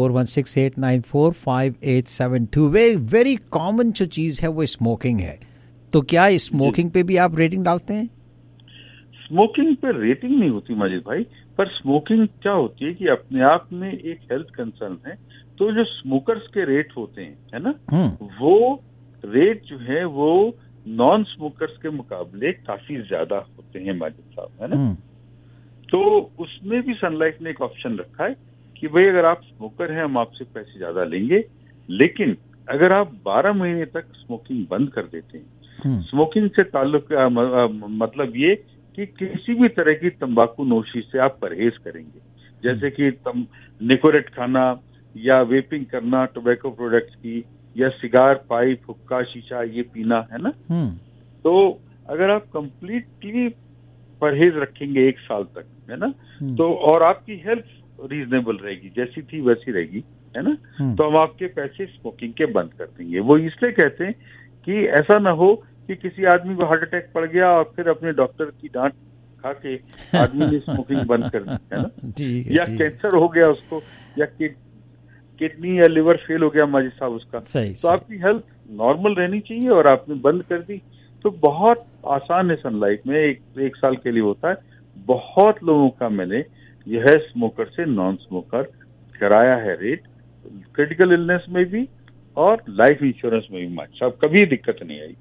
4168945872 वेरी कॉमन जो चीज है वो स्मोकिंग है। तो क्या स्मोकिंग पे भी आप रेटिंग डालते हैं? स्मोकिंग पे रेटिंग नहीं होती माजिद भाई, पर स्मोकिंग क्या होती है कि अपने आप में एक हेल्थ कंसर्न है। तो जो स्मोकर्स के रेट होते हैं, है ना, वो रेट जो है वो नॉन स्मोकर्स के मुकाबले काफी ज्यादा होते हैं माजिद साहब, है ना। तो उसमें भी सन लाइफ ने एक ऑप्शन रखा है कि भाई अगर आप स्मोकर हैं हम आपसे पैसे ज्यादा लेंगे, लेकिन अगर आप 12 महीने तक स्मोकिंग बंद कर देते हैं, स्मोकिंग से ताल्लुक मतलब ये कि किसी भी तरह की तंबाकू नोशी से आप परहेज करेंगे, जैसे कि निकोरेट खाना या वेपिंग करना टोबैको प्रोडक्ट्स की, या सिगार, पाइप, हुक्का, शीशा ये पीना, है ना। तो अगर आप कंप्लीटली परहेज रखेंगे 1 साल तक, है ना, तो और आपकी हेल्थ रीजनेबल रहेगी, जैसी थी वैसी रहेगी, है ना, तो हम आपके पैसे स्मोकिंग के बंद कर देंगे। वो इसलिए कहते हैं कि ऐसा ना हो कि किसी आदमी को हार्ट अटैक पड़ गया और फिर अपने डॉक्टर की डांट खा के आदमी ने स्मोकिंग बंद कर दी, है ना, या कैंसर हो गया उसको, या किडनी या लिवर फेल हो गया माजिद साहब उसका, तो आपकी हेल्थ नॉर्मल रहनी चाहिए और आपने बंद कर दी तो बहुत आसान है। सन लाइफ में एक साल के लिए होता है। बहुत लोगों का मैंने यह स्मोकर से नॉन स्मोकर कराया है रेट, क्रिटिकल इलनेस में भी और लाइफ इंश्योरेंस में भी माजिद साहब, कभी दिक्कत नहीं आई।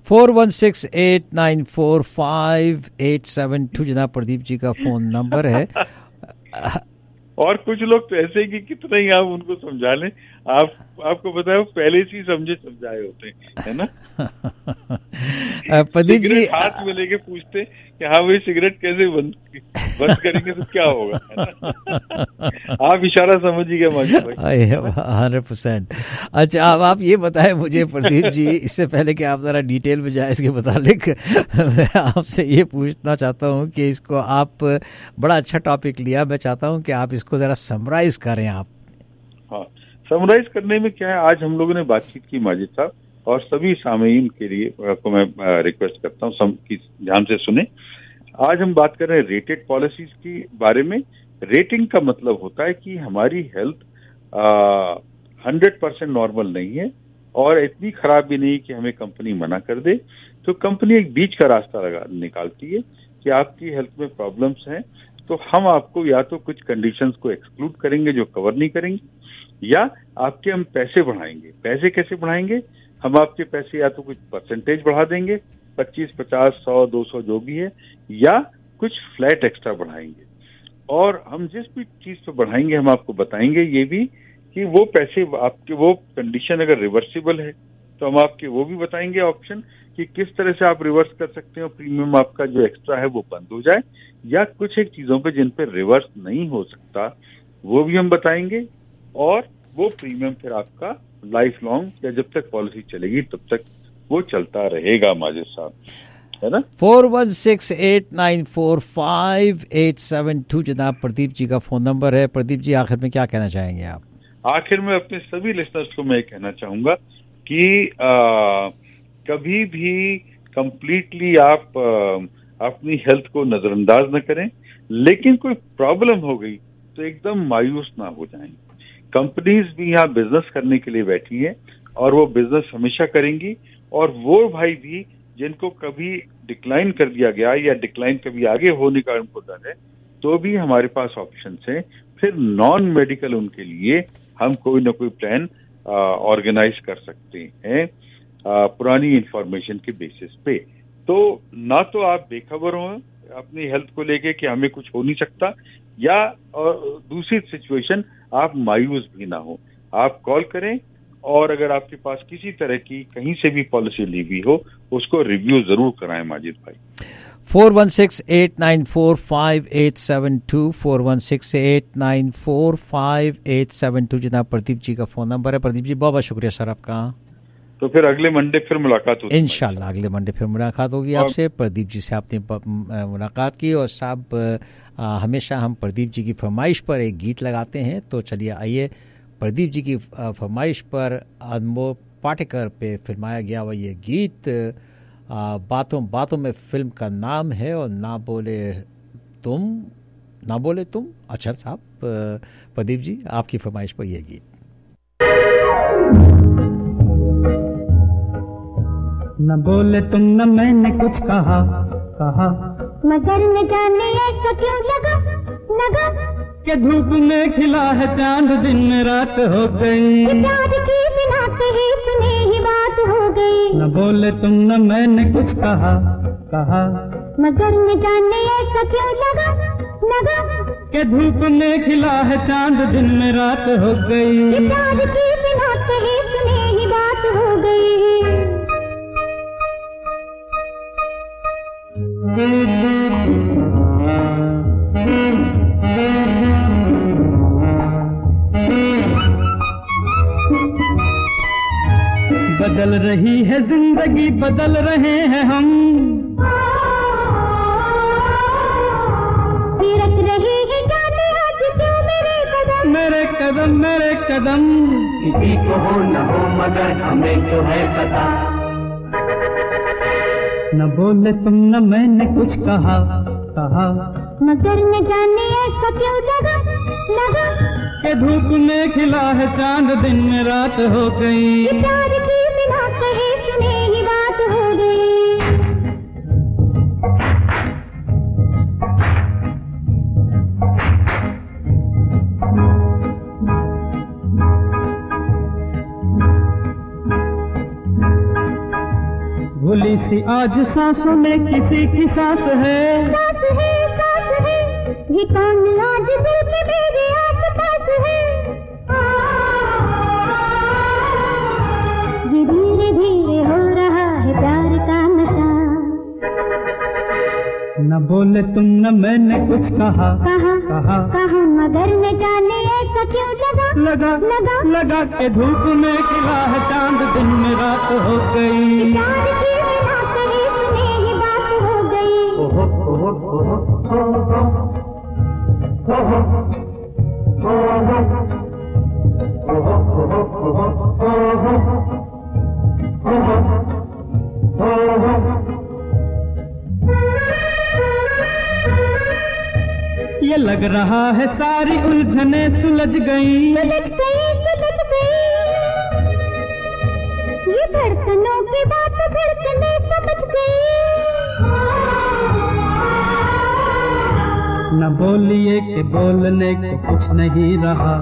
4168945872 जनाब प्रदीप जी का फोन नंबर है। और कुछ लोग तो ऐसे कि कितना ही आप उनको समझा लें, आपको पता है वो पहले से ही समझाए होते हैं, है ना। प्रदीप जी हाथ में लेके पूछते कि हाँ भाई सिगरेट कैसे बंद करेंगे तो क्या होगा, है ना? आप इशारा समझिएगा माजिद भाई। 100%। अच्छा अब आप ये बताएं मुझे प्रदीप जी, इससे पहले कि आप जरा डिटेल में जाए इसके मुतालिक, मैं आपसे ये पूछना चाहता हूँ कि इसको आप बड़ा अच्छा टॉपिक लिया, मैं चाहता हूँ कि आप इसको जरा समराइज करें आप। हाँ, समराइज करने में क्या है, आज हम लोगों ने बातचीत की माजिद साहब, और सभी सामीन के लिए आपको मैं रिक्वेस्ट करता हूँ ध्यान से सुने। आज हम बात कर रहे हैं रेटेड पॉलिसीज के बारे में। रेटिंग का मतलब होता है कि हमारी हेल्थ 100% नॉर्मल नहीं है और इतनी खराब भी नहीं कि हमें कंपनी मना कर दे, तो कंपनी एक बीच का रास्ता निकालती है कि आपकी हेल्थ में प्रॉब्लम्स हैं, तो हम आपको या तो कुछ कंडीशंस को एक्सक्लूड करेंगे जो कवर नहीं करेंगे, या आपके हम पैसे बढ़ाएंगे। पैसे कैसे बढ़ाएंगे? हम आपके पैसे या तो कुछ परसेंटेज बढ़ा देंगे, 25, 50, 100, 200 जो भी है, या कुछ फ्लैट एक्स्ट्रा बढ़ाएंगे। और हम जिस भी चीज पे बढ़ाएंगे हम आपको बताएंगे ये भी कि वो पैसे आपके, वो कंडीशन अगर रिवर्सिबल है तो हम आपके वो भी बताएंगे ऑप्शन कि किस तरह से आप रिवर्स कर सकते हो, प्रीमियम आपका जो एक्स्ट्रा है वो बंद हो जाए, या कुछ एक चीजों पे जिन पे रिवर्स नहीं हो सकता वो भी हम बताएंगे, और वो प्रीमियम फिर आपका लाइफ लॉन्ग या जब तक पॉलिसी चलेगी तब तक वो चलता रहेगा माजिद साहब, है ना। 4168945872 जनाब प्रदीप जी का फोन नंबर है। प्रदीप जी आखिर में क्या कहना चाहेंगे आप? आखिर में अपने सभी लिसनर्स को मैं कहना चाहूंगा कि कभी भी कंप्लीटली आप अपनी हेल्थ को नजरअंदाज न करें, लेकिन कोई प्रॉब्लम हो गई तो एकदम मायूस ना हो जाएं। कंपनीज भी यहाँ बिजनेस करने के लिए बैठी हैं और वो बिजनेस हमेशा करेंगी, और वो भाई भी जिनको कभी डिक्लाइन कर दिया गया या डिक्लाइन कभी आगे होने का उनको डर है, तो भी हमारे पास ऑप्शंस हैं। फिर नॉन मेडिकल उनके लिए हम कोई ना कोई प्लान ऑर्गेनाइज कर सकते हैं पुरानी इंफॉर्मेशन के बेसिस पे। तो ना तो आप बेखबर हो अपनी हेल्थ को लेके कि हमें कुछ हो नहीं सकता, या दूसरी सिचुएशन आप मायूस भी ना हो। आप कॉल करें, और अगर आपके पास किसी तरह की कहीं से भी पॉलिसी ली हुई हो उसको रिव्यू जरूर कराएं माजिद भाई। 4168945872 4168945872 जनाब प्रदीप जी का फोन नंबर है। प्रदीप जी बहुत बहुत शुक्रिया सर आपका। तो फिर अगले मंडे फिर मुलाकात होगी इंशाल्लाह, अगले मंडे फिर मुलाकात होगी आपसे। प्रदीप जी से आपने मुलाकात की, और साहब हमेशा हम प्रदीप जी की फरमाइश पर एक गीत लगाते हैं, तो चलिए आइए प्रदीप जी की फरमाइश पर अनमोल पाटेकर पे फिल्माया गया हुआ ये गीत बातों बातों में फिल्म का नाम है, और ना बोले तुम। अच्छा साहब प्रदीप जी आपकी फरमाइश पर ये गीत। न बोले तुम न मैंने कुछ कहा मगर न जाने ऐसा क्यों लगा कि धूप में खिला है चांद दिन रात हो गई, प्यार की बिना कही सुनी ही बात हो गई। न बोले तुम न मैंने कुछ कहा मगर न जाने ऐसा क्यों लगा कि धूप में खिला है चांद दिन में रात हो गई, प्यार की बिना कही सुनी ही बात हो गई। बदल रही है जिंदगी, बदल रहे हैं हम, फिरक रही है जाने आज क्यों मेरे कदम, किसी को हो न हो मगर हमें तो है पता। न बोले तुम न मैंने कुछ कहा, मगर न जाने ऐसा क्यों लगा के धूप में खिला है चांद, दिन में रात हो गई। प्यार की बिना कहे सुने ही बात हो गई। भूली सी आज सांसों में किसी की सांस है, ये कौन आज दिल के मेरे आस पास है। ये धीरे धीरे हो रहा है प्यार का नशा। न बोले तुम न मैंने कुछ कहा, मगर न जाने ऐसा क्यों लगा के धूप में खिला है चांद, दिन में रात हो गई। प्यार की बिना कहे सुने ही बात हो गई। ओहो ओहो ओहो ओहो ये लग रहा है सारी उलझने सुलझ गई। ये धड़कनों की बात धड़कने समझ गई। न बोलिए कि बोलने को कुछ नहीं रहा,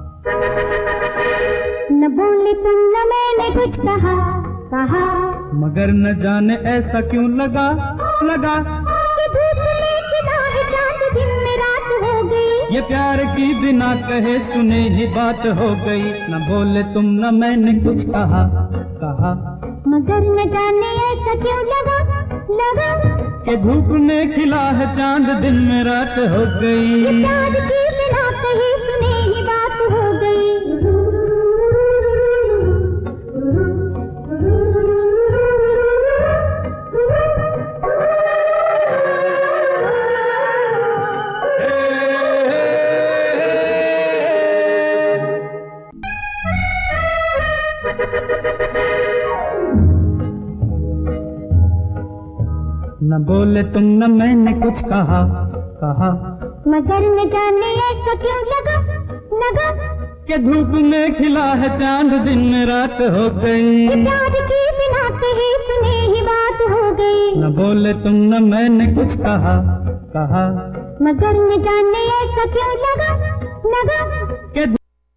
न बोले तुम न मैंने कुछ कहा, मगर न जाने ऐसा क्यों लगा कि धूप में खिला है चांद, दिन में रात हो गई। ये प्यार की बिना कहे सुने ही बात हो गई। न बोले तुम न मैंने कुछ कहा, मगर न जाने ऐसा क्यों लगा कि धूप में खिला है चांद, दिन में रात हो गई। ये प्यार की बिना कहे सुने ही बात हो गई। न बोले तुम न मैंने कुछ कहा, मगर न जाने ऐसा क्यों लगा कि धूप में खिला है चांद, दिन में रात हो गई। प्यार की बिना कहे सुने ही बात हो गई। न बोले तुम न मैंने कुछ कहा, मगर न जाने ऐसा क्यों लगा कि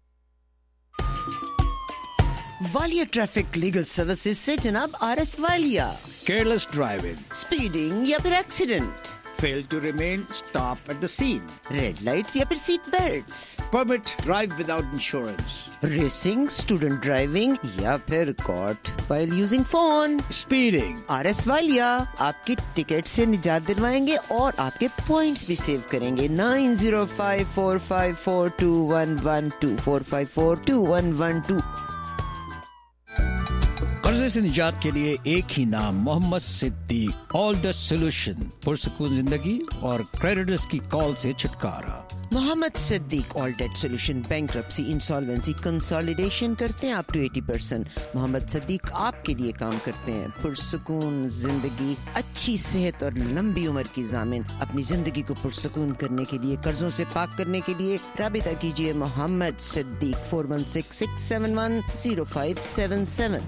वालिया ट्रैफिक लीगल सर्विसेज से जनाब RS Walia. Careless driving, speeding या फिर accident, fail to remain stop at the scene, red lights या फिर seat belts, permit drive without insurance, racing, student driving या फिर caught while using phone, speeding. RS Walia आपकी ticket से निजात दिलवाएंगे और आपके पॉइंट्स भी सेव करेंगे। 9054542112 4542112। कर्जे से निजात के लिए एक ही नाम, Mohammad Siddique. All the solution, पुरसुकून जिंदगी और क्रेडिटर्स की कॉल से छुटकारा। Mohammad Siddique all debt solution, bankruptcy, insolvency, consolidation करते हैं अप टू 80%। मोहम्मद सिद्दीक आपके लिए काम करते हैं। पुरसुकून जिंदगी, अच्छी सेहत और लंबी उम्र की जामिन। अपनी जिंदगी को पुरसुकून करने के लिए, कर्जों से पाक करने के लिए राबिता कीजिए मोहम्मद सिद्दीक 4166710577।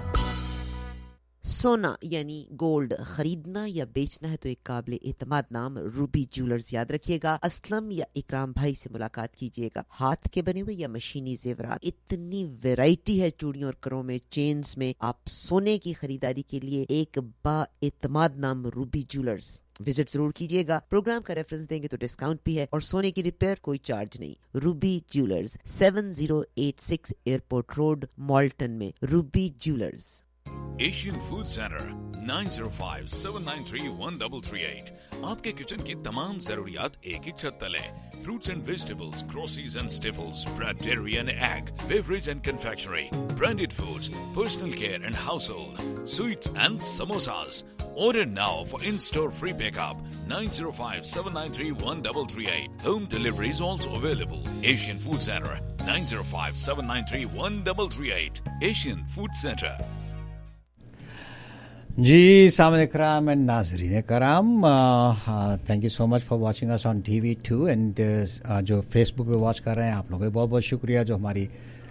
सोना यानी गोल्ड खरीदना या बेचना है तो एक काबिल एतमाद नाम रूबी ज्वेलर्स याद रखिएगा। असलम या इकराम भाई से मुलाकात कीजिएगा। हाथ के बने हुए या मशीनी जेवरात, इतनी वैरायटी है चूड़ियों और करों में, चेन्स में। आप सोने की खरीदारी के लिए एक बा एतमाद नाम रूबी ज्वेलर्स विजिट जरूर कीजिएगा। प्रोग्राम का रेफरेंस देंगे तो डिस्काउंट भी है और सोने की रिपेयर कोई चार्ज नहीं। Ruby jewellers 7086 airport road, Malton में। Ruby jewellers. Asian food centre 9057931338। आपके किचन की तमाम जरूरियात एक ही छत तले। Fruits and vegetables, groceries and staples, bread, dairy and egg, beverage and confectionery, branded foods, personal care and household, sweets and samosas, Order now for in-store free pickup. 905-793-1338. Home delivery is also available. Asian Food Center. 905-793-1338. Asian Food Center. जी सामने कराम and Nazreen Karam, thank you so much for watching us on TV2 and जो Facebook पे watch कर रहे हैं आप लोगों का बहुत बहुत शुक्रिया, जो हमारी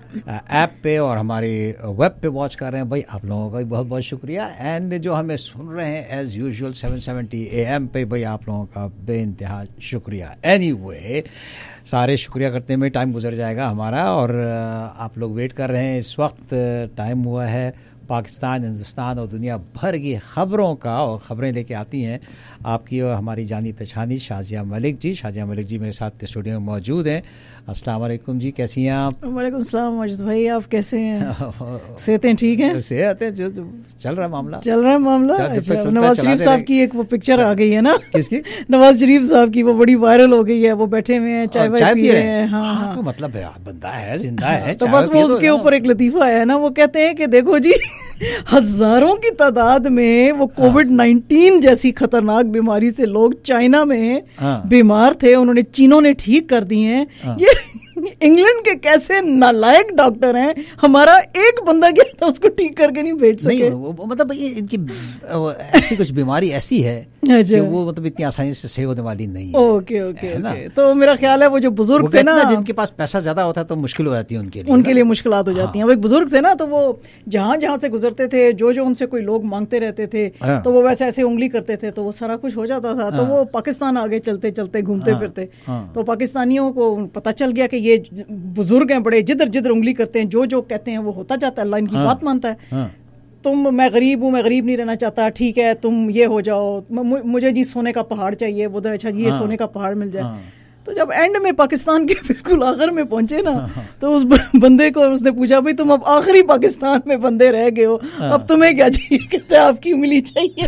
ऐप पे और हमारे वेब पे वॉच कर रहे हैं भाई आप लोगों का भी बहुत बहुत शुक्रिया, एंड जो हमें सुन रहे हैं एज यूजुअल 770 AM पे भाई आप लोगों का बेइंतहा शुक्रिया। एनीवे सारे शुक्रिया करते में टाइम गुजर जाएगा हमारा, और आप लोग वेट कर रहे हैं। इस वक्त टाइम हुआ है पाकिस्तान, हिंदुस्तान और दुनिया भर की ख़बरों का, और ख़बरें लेके आती हैं आपकी और हमारी जानी पहचानी शाजिया मलिक जी। शाजिया मलिक जी मेरे साथ स्टूडियो में मौजूद हैं। अस्सलाम वालेकुम जी, कैसी हैं आप? वालेकुम सलाम माजिद भाई, आप कैसे हैं? सेहतें ठीक हैं? सेहतें जो चल रहा है मामला। अच्छा, नवाज शरीफ साहब की एक वो पिक्चर आ गई है ना, किसकी? नवाज शरीफ साहब की, वो बड़ी वायरल हो गई है। वो बैठे हुए हैं, चाय पी रहे हैं। हाँ, तो मतलब बंदा है, जिंदा है। तो बस वो उसके ऊपर एक लतीफ़ा है ना, वो कहते हैं कि देखो जी हजारों की तादाद में वो कोविड-19 जैसी खतरनाक बीमारी से लोग चाइना में बीमार थे, उन्होंने चीनों ने ठीक कर दिए हैं। ये इंग्लैंड के कैसे नालायक डॉक्टर हैं, हमारा एक बंदा गया था उसको ठीक करके नहीं भेज सके। मतलब ये इनकी ऐसी कुछ बीमारी ऐसी है कि वो मतलब इतनी आसानी से सही होने वाली नहीं है। ओके। तो मेरा ख्याल है वो जो बुजुर्ग थे ना, जिनके पास पैसा ज्यादा होता है तो मुश्किल हो जाती है उनके लिए मुश्किलात हो जाती हैं। वो एक बुजुर्ग थे ना, तो वो जहाँ से गुजरते थे, जो उनसे कोई लोग मांगते रहते थे तो वो वैसे ऐसे उंगली करते थे तो वो सारा कुछ हो जाता था। तो वो पाकिस्तान आगे चलते चलते घूमते फिरते, तो पाकिस्तानियों को पता चल गया कि ये बुजुर्ग हैं, बड़े जिधर उंगली करते हैं, जो कहते हैं वो होता जाता है, अल्लाह इनकी बात मानता है। मैं गरीब हूँ, मैं गरीब नहीं रहना चाहता, ठीक है तुम ये हो जाओ, मुझे जी सोने का पहाड़ चाहिए, वो अच्छा जी ये सोने का पहाड़ मिल जाए। तो जब एंड में पाकिस्तान के बिल्कुल आखिर में पहुंचे ना, तो उस बंदे को उसने पूछा भाई तुम अब आखिरी पाकिस्तान में बंदे रह गए हो, अब तुम्हें क्या चाहिए? कहते हैं आपकी उंगली चाहिए।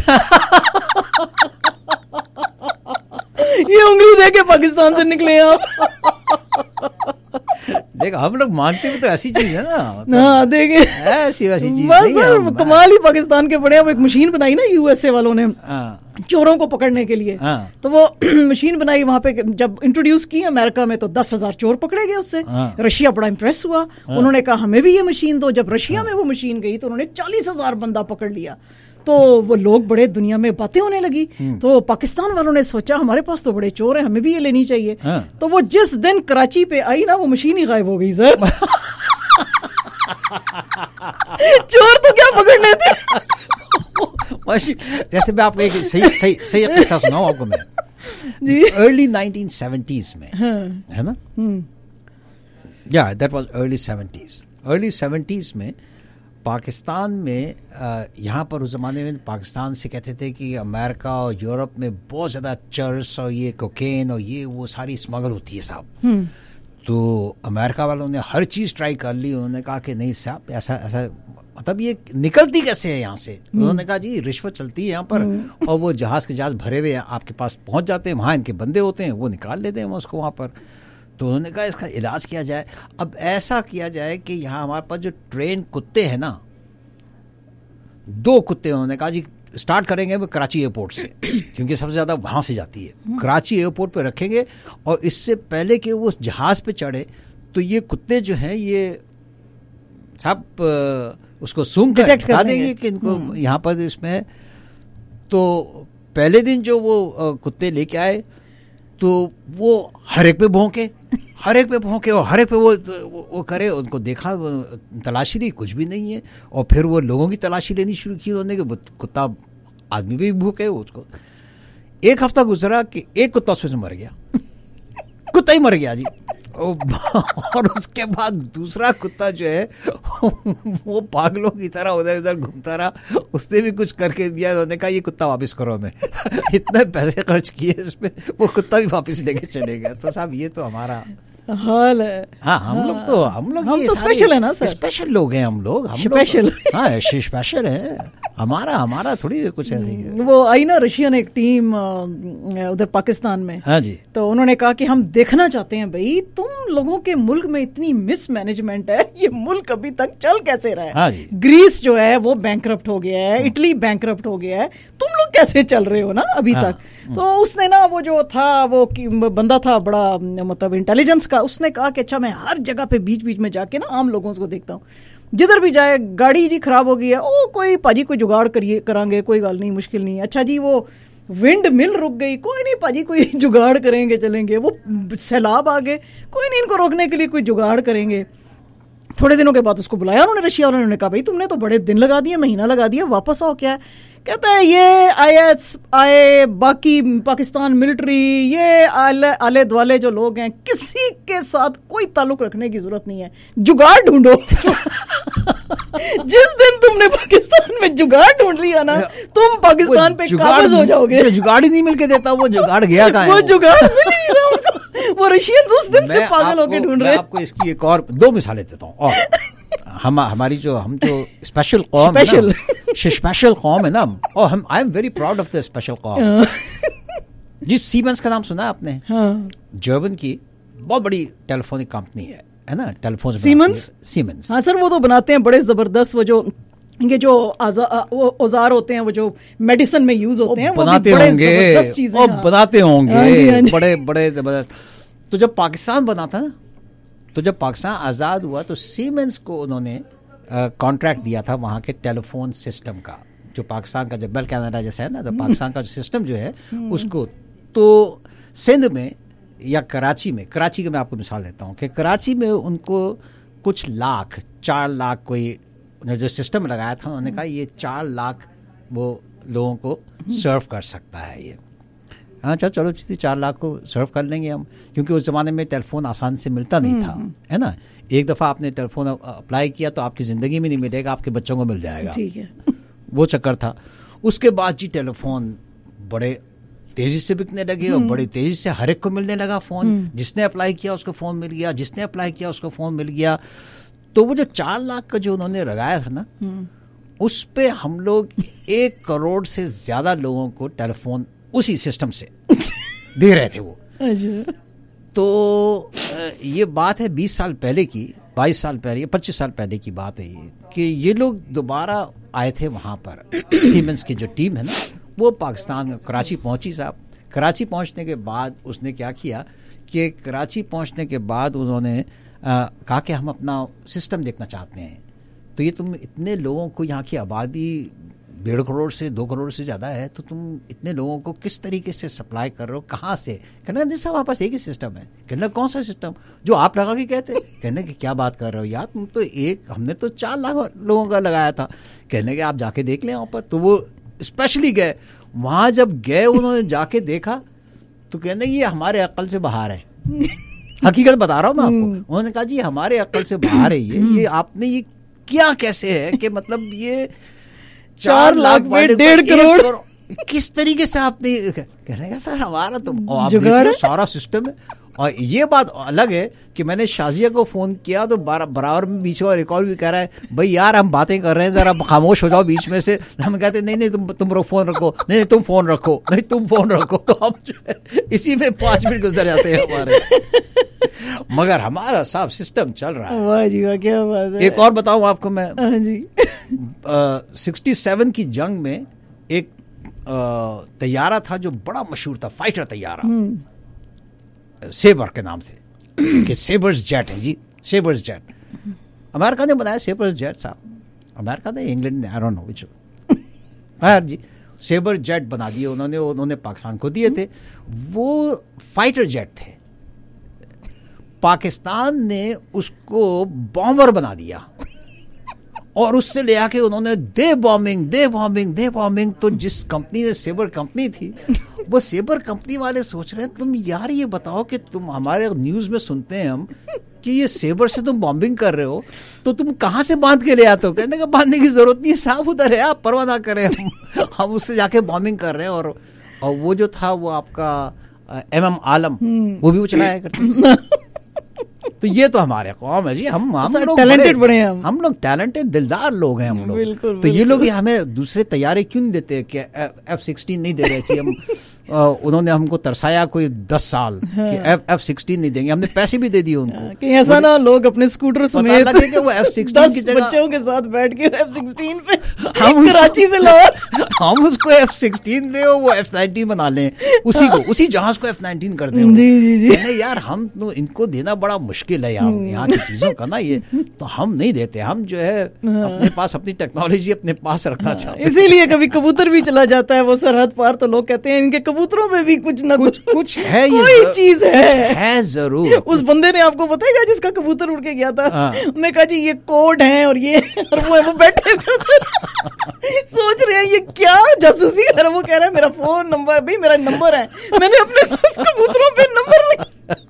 ये उंगली दे के पाकिस्तान से निकले आप। देख हम लोग मांगते भी तो ऐसी चीज है ना, हाँ देखे ऐसी वैसी चीज नहीं। कमाल ही पाकिस्तान के बड़े, एक मशीन बनाई ना USA वालों ने चोरों को पकड़ने के लिए। तो वो मशीन बनाई वहां पे, जब इंट्रोड्यूस की अमेरिका में तो 10,000 चोर पकड़े गए उससे। रशिया बड़ा इंप्रेस हुआ, उन्होंने कहा हमें भी ये मशीन दो। जब रशिया में वो मशीन गई तो उन्होंने 40,000 बंदा पकड़ लिया। तो वो लोग बड़े दुनिया में बातें होने लगी। तो पाकिस्तान वालों ने सोचा हमारे पास तो बड़े चोर हैं, हमें भी ये लेनी चाहिए। तो वो जिस दिन कराची पे आई ना, वो मशीन ही गायब हो गई सर। चोर तो क्या पकड़ने थे। जैसे मैं आपको एक सही किस्सा सुनाऊं आपको मैं जी। अर्ली 1970s में है ना, या दैट वाज अर्ली 70s में पाकिस्तान में यहाँ पर उस ज़माने में पाकिस्तान से कहते थे कि अमेरिका और यूरोप में बहुत ज़्यादा चर्स और ये कोकेन और ये वो सारी स्मगल होती है साहब। तो अमेरिका वालों ने हर चीज़ ट्राई कर ली। उन्होंने कहा कि नहीं साहब ऐसा मतलब ये निकलती कैसे है यहाँ से। उन्होंने कहा जी रिश्वत चलती है यहाँ पर, और वो जहाज़ के जहाज़ भरे हुए आपके पास पहुँच जाते हैं, वहाँ इनके बंदे होते हैं, वो निकाल लेते हैं उसको वहाँ पर। तो उन्होंने कहा इसका इलाज किया जाए। अब ऐसा किया जाए कि यहाँ हमारे पास जो ट्रेन कुत्ते हैं ना, 2 कुत्ते, उन्होंने कहा जी स्टार्ट करेंगे वो कराची एयरपोर्ट से, क्योंकि सबसे ज़्यादा वहाँ से जाती है। कराची एयरपोर्ट पे रखेंगे, और इससे पहले कि वो जहाज़ पे चढ़े तो ये कुत्ते जो हैं ये सब उसको सूंघ कर बता देंगे कि इनको यहाँ पर इसमें है। तो पहले दिन जो वो कुत्ते लेके आए तो वो हर एक पे भौंके और हर एक पे वो करे। उनको देखा, तलाशी ली, कुछ भी नहीं है। और फिर वो लोगों की तलाशी लेनी शुरू की उन्होंने कि कुत्ता आदमी भी भूखे उसको। 1 हफ्ता गुजरा कि एक कुत्ता उसमें मर गया, कुत्ता ही मर गया जी। और उसके बाद दूसरा कुत्ता जो है वो पागलों की तरह उधर इधर घूमता रहा, उसने भी कुछ करके दिया। उन्होंने कहा ये कुत्ता वापस करो हमें। इतने पैसे खर्च किए इसमें, वो कुत्ता भी वापस लेके चले गया। तो साहब ये तो हमारा हाल है। हाँ, हम तो स्पेशल है ना सर, स्पेशल लोग हैं हम लोग स्पेशल। हाँ, स्पेशल है। हमारा थोड़ी कुछ ऐसी है। वो आई ना रशियन एक टीम उधर पाकिस्तान में। हाँ जी। तो उन्होंने कहा कि हम देखना चाहते हैं भाई तुम लोगों के मुल्क में इतनी मिसमैनेजमेंट है, ये मुल्क अभी तक चल कैसे रहा है। हाँ जी। ग्रीस जो है वो बैंकरप्ट हो गया है, इटली बैंकरप्ट हो गया है, तुम लोग कैसे चल रहे हो ना अभी तक। तो उसने ना वो जो था वो बंदा था बड़ा मतलब इंटेलिजेंस का, उसने कहा कि अच्छा मैं हर जगह पे बीच बीच में जाके ना आम लोगों को देखता हूँ, जिधर भी जाए गाड़ी जी खराब हो गई है, ओ कोई पाजी कोई जुगाड़ करांगे, कोई गल नहीं, मुश्किल नहीं। अच्छा जी वो विंड मिल रुक गई, कोई नहीं पाजी कोई जुगाड़ करेंगे, चलेंगे। वो सैलाब आ गए, कोई नहीं इनको रोकने के लिए कोई जुगाड़ करेंगे। थोड़े दिनों के बाद उसको बुलाया उन्होंने रशिया वालों ने, कहा भाई तुमने तो बड़े दिन लगा दिए, महीना लगा दिया, वापस आओ। क्या है? कहता है ये ISI बाकी पाकिस्तान मिलिट्री, ये आले द्वाले जो लोग हैं, किसी के साथ कोई ताल्लुक रखने की जरूरत नहीं है, जुगाड़ ढूंढो। जिस दिन तुमने पाकिस्तान में जुगाड़ ढूंढ लिया ना, तुम पाकिस्तान पे काबिज हो जाओगे। जुगाड़ ही नहीं मिलके देता, वो जुगाड़ गया कहाँ है? वो जुगाड़ मिल ही नहीं रहा, वो रशियंस उस दिन से पागल होके ढूंढ रहे हैं। आपको इसकी एक और 2 मिसालें देता हूँ। और हमारी जो स्पेशल कौम है ना, स्पेशल कौम है ना, और हम I am very proud of the special कौम। जिस सीमेंस का नाम सुना आपने? हाँ। जर्मन की बहुत बड़ी टेलीफोनिक कंपनी है ना, टेलीफोन। सीमेंस। हाँ सर, वो तो बनाते हैं बड़े जबरदस्त, वो जो इनके जो औजार होते हैं, वो जो मेडिसिन में यूज होते हैं, बनाते होंगे बड़े बड़े जबरदस्त। तो जब पाकिस्तान बना था ना, तो जब पाकिस्तान आज़ाद हुआ तो सीमेंस को उन्होंने कॉन्ट्रैक्ट दिया था वहाँ के टेलीफोन सिस्टम का, जो पाकिस्तान का जब बेल कैनाडा जैसा है ना, तो पाकिस्तान का जो सिस्टम जो है उसको। तो सिंध में या कराची की मैं आपको मिसाल देता हूँ कि कराची में उनको कुछ 4 लाख कोई जो सिस्टम लगाया था, उन्होंने कहा ये 4 लाख वो लोगों को सर्व कर सकता है ये। हाँ चलो 4 लाख को सर्व कर लेंगे हम, क्योंकि उस ज़माने में टेलीफोन आसान से मिलता नहीं था, है ना। एक दफ़ा आपने टेलीफोन अप्लाई किया तो आपकी ज़िंदगी में नहीं मिलेगा, आपके बच्चों को मिल जाएगा, ठीक है। वो चक्कर था। उसके बाद जी टेलीफोन बड़े तेज़ी से बिकने लगे और बड़ी तेज़ी से हर एक को मिलने लगा फ़ोन। जिसने अप्लाई किया उसको फ़ोन मिल गया, जिसने अप्लाई किया उसको फ़ोन मिल गया। तो वो जो 4 लाख का जो उन्होंने लगाया था ना, उस पे हम लोग 1 करोड़ से ज़्यादा लोगों को टेलीफोन उसी सिस्टम से दे रहे थे वो। तो ये बात है 20 साल पहले की, 22 साल पहले, 25 साल पहले की बात है ये, कि ये लोग दोबारा आए थे वहाँ पर। सीमेंस की जो टीम है ना, वो पाकिस्तान में कराची पहुँची साहब। कराची पहुँचने के बाद उसने क्या किया कि कराची पहुँचने के बाद उन्होंने कहा कि हम अपना सिस्टम देखना चाहते हैं। तो ये तुम इतने लोगों को, यहाँ की आबादी 1.5 करोड़ से 2 करोड़ से ज़्यादा है, तो तुम इतने लोगों को किस तरीके से सप्लाई कर रहे हो, कहाँ से? कहना जी साहब हमारे पास एक ही सिस्टम है। कहना कौन सा सिस्टम? जो आप लगा के कहते? कहने की क्या बात कर रहे हो यार, तुम तो हमने तो 4 लाख लोगों का लगाया था। कहने के आप जाके देख लें वहाँ पर। तो वो स्पेशली गए वहाँ, जब गए उन्होंने जाके देखा तो कहने की ये हमारे अक्ल से बाहर है। हकीकत बता रहा हूँ मैं आपको। उन्होंने कहा जी हमारे अक्ल से बाहर है ये आपने ये क्या कैसे है कि मतलब ये 4 लाख में 1.5 करोड़ किस तरीके से आपने? कहने का सर हमारा तो सारा सिस्टम है। और ये बात अलग है कि मैंने शाजिया को फोन किया तो बराबर में बीच में रिकॉल भी कह रहा है, भाई यार हम बातें कर रहे हैं, जरा खामोश हो जाओ बीच में से। हम कहते नहीं तुम फोन रखो, नहीं तुम फोन रखो, नहीं तुम फोन रखो। तो हम जो है इसी में 5 मिनट गुजर जाते हैं हमारे। मगर हमारा साहब सिस्टम चल रहा है। वाह जी वाह, क्या बात है। एक और बताऊं आपको मैं। हाँ जी। 67 की जंग में एक तैयारा था जो बड़ा मशहूर था, फाइटर तैयारा, सेबर के नाम से, कि सेबर्स जेट है जी, सेबर्स जेट। अमेरिका ने बनाया सेबर्स जेट साहब। अमेरिका ने, इंग्लैंड ने, आई डोंट नो विच। खैर जी, सेबर जेट बना दिए उन्होंने पाकिस्तान को दिए थे। वो फाइटर जेट थे। पाकिस्तान ने उसको बॉम्बर बना दिया और उससे ले आके उन्होंने दे बॉम्बिंग। तो जिस कंपनी ने सेबर कंपनी थी, वो सेबर कंपनी वाले सोच रहे हैं तुम यार ये बताओ कि तुम हमारे न्यूज़ में सुनते हैं हम कि ये सेबर से तुम बॉम्बिंग कर रहे हो, तो तुम कहाँ से बांध के ले आते हो? कहने का बांधने की जरूरत नहीं, साफ उधर है, आप परवाह ना करें, हम उससे जाके बॉम्बिंग कर रहे हैं। और वो जो था वो आपका MM आलम, वो भी वो चलाया करते। तो ये तो हमारे कौम है जी, हम लोग टैलेंटेड बड़े हैं, हम लोग टैलेंटेड दिलदार लोग हैं हम लोग। बिल्कुल, तो ये लोग हमें दूसरे तैयारे क्यों नहीं देते कि F-16 नहीं दे रहे थे हम उन्होंने हमको तरसाया कोई 10 साल कि F-16 नहीं देंगे, हमने पैसे भी दे दिए उनको कि ऐसा ना लोग अपने स्कूटर समेत लगे कि वो F-16 की जगह बच्चों के साथ बैठ के F-16 पे हम कराची से लाहौर हम उसको F-16 दे वो F-19 बना लें, उसी जहाज को F-19 कर दें। जी यार हम तो इनको देना बड़ा मुश्किल है यहाँ की चीजों का ना, ये तो हम नहीं देते। हम जो है अपने पास अपनी टेक्नोलॉजी अपने पास रखना चाहते हैं, इसीलिए कभी कबूतर भी चला जाता है वो सरहद पार, तो लोग कहते हैं इनके कबूतरों में भी कुछ ना कुछ है, कोई चीज है जरूर। उस बंदे ने आपको बताया जिसका कबूतर उड़ के गया था, उन्होंने कहा जी ये कोड है और ये और वो बैठे सोच रहे हैं ये क्या जासूसी है, वो कह रहा है मेरा फोन नंबर भी मेरा नंबर है, मैंने अपने सब कबूतरों पे नंबर लिखा।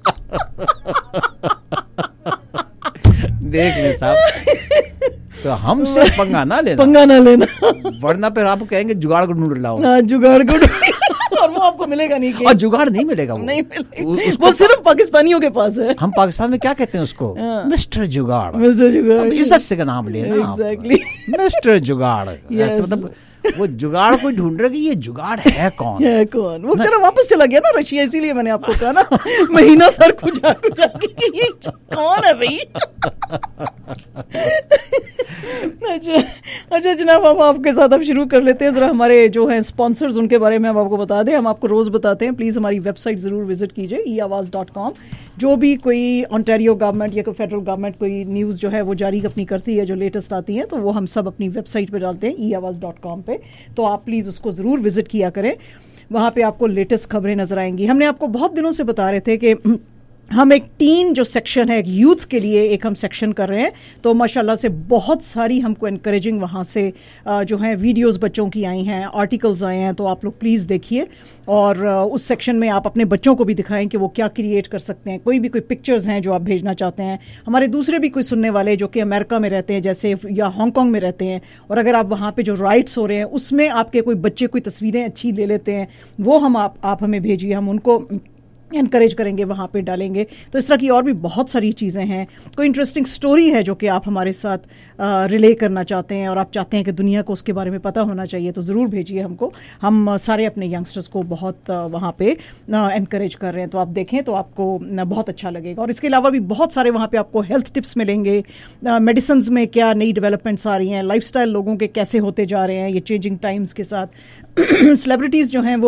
देख ले साहब, तो हमसे पंगा ना लेना वरना फिर आपको कहेंगे जुगाड़ को ढूंढ लाओ। जुगाड़ को और वो आपको मिलेगा नहीं, और जुगाड़ नहीं मिलेगा, नहीं मिलेगा, वो सिर्फ पाकिस्तानियों के पास है। हम पाकिस्तान में क्या कहते हैं उसको, मिस्टर जुगाड़, इज्जत से का नाम लेना, एग्जैक्टली मिस्टर जुगाड़। मतलब वो जुगाड़ कोई ढूंढ रहा कि ये जुगाड़ है कौन, वो जरा वापस चला गया ना रशिया, इसीलिए मैंने आपको कहा ना महीना सर खुजा के ये कौन है भाई। अच्छा जनाब, हम आपके साथ अब शुरू कर लेते हैं। जरा हमारे जो है स्पॉन्सर्स उनके बारे में हम आपको बता दें, हम आपको रोज बताते हैं, प्लीज हमारी वेबसाइट जरूर विजिट कीजिए eAwaaz.com। जो भी कोई ऑन्टेरियो गवर्नमेंट या कोई फेडरल गवर्नमेंट कोई न्यूज़ जो है वो जारी अपनी करती है, जो लेटेस्ट आती है, तो वो हम सब अपनी वेबसाइट पे डालते हैं eAwaaz.com पे, तो आप प्लीज़ उसको ज़रूर विजिट किया करें, वहाँ पे आपको लेटेस्ट खबरें नजर आएंगी। हमने आपको बहुत दिनों से बता रहे थे कि हम एक टीन जो सेक्शन है यूथ के लिए एक हम सेक्शन कर रहे हैं, तो माशाल्लाह से बहुत सारी हमको एनकरेजिंग वहाँ से जो है वीडियोस बच्चों की आई हैं, आर्टिकल्स आए हैं, तो आप लोग प्लीज़ देखिए और उस सेक्शन में आप अपने बच्चों को भी दिखाएं कि वो क्या क्रिएट कर सकते हैं। कोई पिक्चर्स हैं जो आप भेजना चाहते हैं, हमारे दूसरे भी कोई सुनने वाले जो कि अमेरिका में रहते हैं जैसे या हांगकॉन्ग में रहते हैं, और अगर आप वहाँ पे जो राइट्स हो रहे हैं उसमें आपके कोई बच्चे कोई तस्वीरें अच्छी ले लेते हैं, वो हम आप हमें भेजिए, हम उनको एनकरेज करेंगे, वहाँ पे डालेंगे। तो इस तरह की और भी बहुत सारी चीज़ें हैं। कोई इंटरेस्टिंग स्टोरी है जो कि आप हमारे साथ रिले करना चाहते हैं और आप चाहते हैं कि दुनिया को उसके बारे में पता होना चाहिए, तो ज़रूर भेजिए हमको। हम सारे अपने यंगस्टर्स को बहुत वहाँ पे एनकरेज कर रहे हैं, तो आप देखें तो आपको बहुत अच्छा लगेगा। और इसके अलावा भी बहुत सारे वहाँ पे आपको हेल्थ टिप्स मिलेंगे, मेडिसिन में क्या नई डेवलपमेंट्स आ रही हैं, लाइफस्टाइल लोगों के कैसे होते जा रहे हैं ये चेंजिंग टाइम्स के साथ, सेलिब्रिटीज़ जो हैं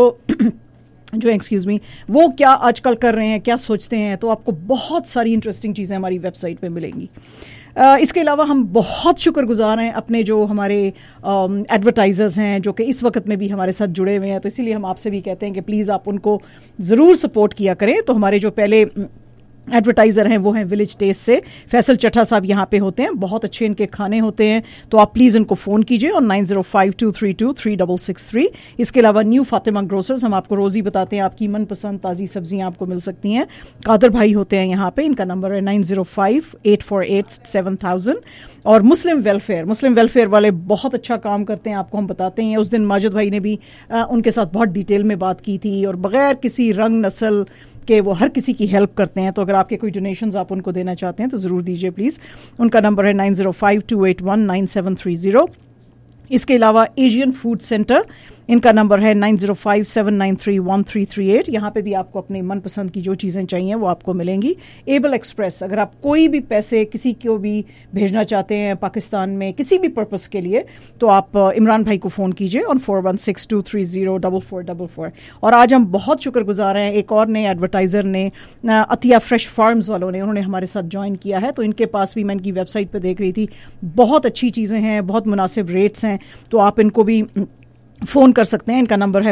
वो क्या आजकल कर रहे हैं, क्या सोचते हैं, तो आपको बहुत सारी इंटरेस्टिंग चीज़ें हमारी वेबसाइट पे मिलेंगी। इसके अलावा हम बहुत शुक्रगुजार हैं अपने जो हमारे एडवर्टाइजर्स हैं जो कि इस वक्त में भी हमारे साथ जुड़े हुए हैं, तो इसीलिए हम आपसे भी कहते हैं कि प्लीज़ आप उनको ज़रूर सपोर्ट किया करें। तो हमारे जो पहले एडवर्टाइज़र हैं वो हैं विलेज टेस्ट से, फैसल चट्टा साहब यहाँ पे होते हैं, बहुत अच्छे इनके खाने होते हैं, तो आप प्लीज़ इनको फ़ोन कीजिए और 9052323663। इसके अलावा न्यू फातिमा ग्रोसर्स, हम आपको रोज़ ही बताते हैं आपकी मनपसंद ताज़ी सब्जियाँ आपको मिल सकती हैं। कादर भाई होते हैं यहाँ पे, इनका नंबर है 9058487000। और मुस्लिम वेलफेयर वाले बहुत अच्छा काम करते हैं, आपको हम बताते हैं। उस दिन माजिद भाई ने भी उनके साथ बहुत डिटेल में बात की थी, और बग़ैर किसी रंग नस्ल कि वो हर किसी की हेल्प करते हैं, तो अगर आपके कोई डोनेशंस आप उनको देना चाहते हैं तो ज़रूर दीजिए प्लीज़। उनका नंबर है 9052819730। इसके अलावा एशियन फूड सेंटर, इनका नंबर है 9057931338। यहाँ पे भी आपको अपने मनपसंद की जो चीज़ें चाहिए वो आपको मिलेंगी। एबल एक्सप्रेस, अगर आप कोई भी पैसे किसी को भी भेजना चाहते हैं पाकिस्तान में किसी भी पर्पस के लिए, तो आप इमरान भाई को फ़ोन कीजिए ऑन 4162304444। और आज हम बहुत शुक्रगुजार हैं, एक और नए एडवर्टाइज़र ने, अतिया फ्रेश फार्म्स वालों ने, उन्होंने हमारे साथ ज्वाइन किया है। तो इनके पास भी मैं इनकी वेबसाइट पर देख रही थी, बहुत अच्छी चीज़ें हैं, बहुत मुनासिब रेट्स हैं, तो आप इनको भी फ़ोन कर सकते हैं। इनका नंबर है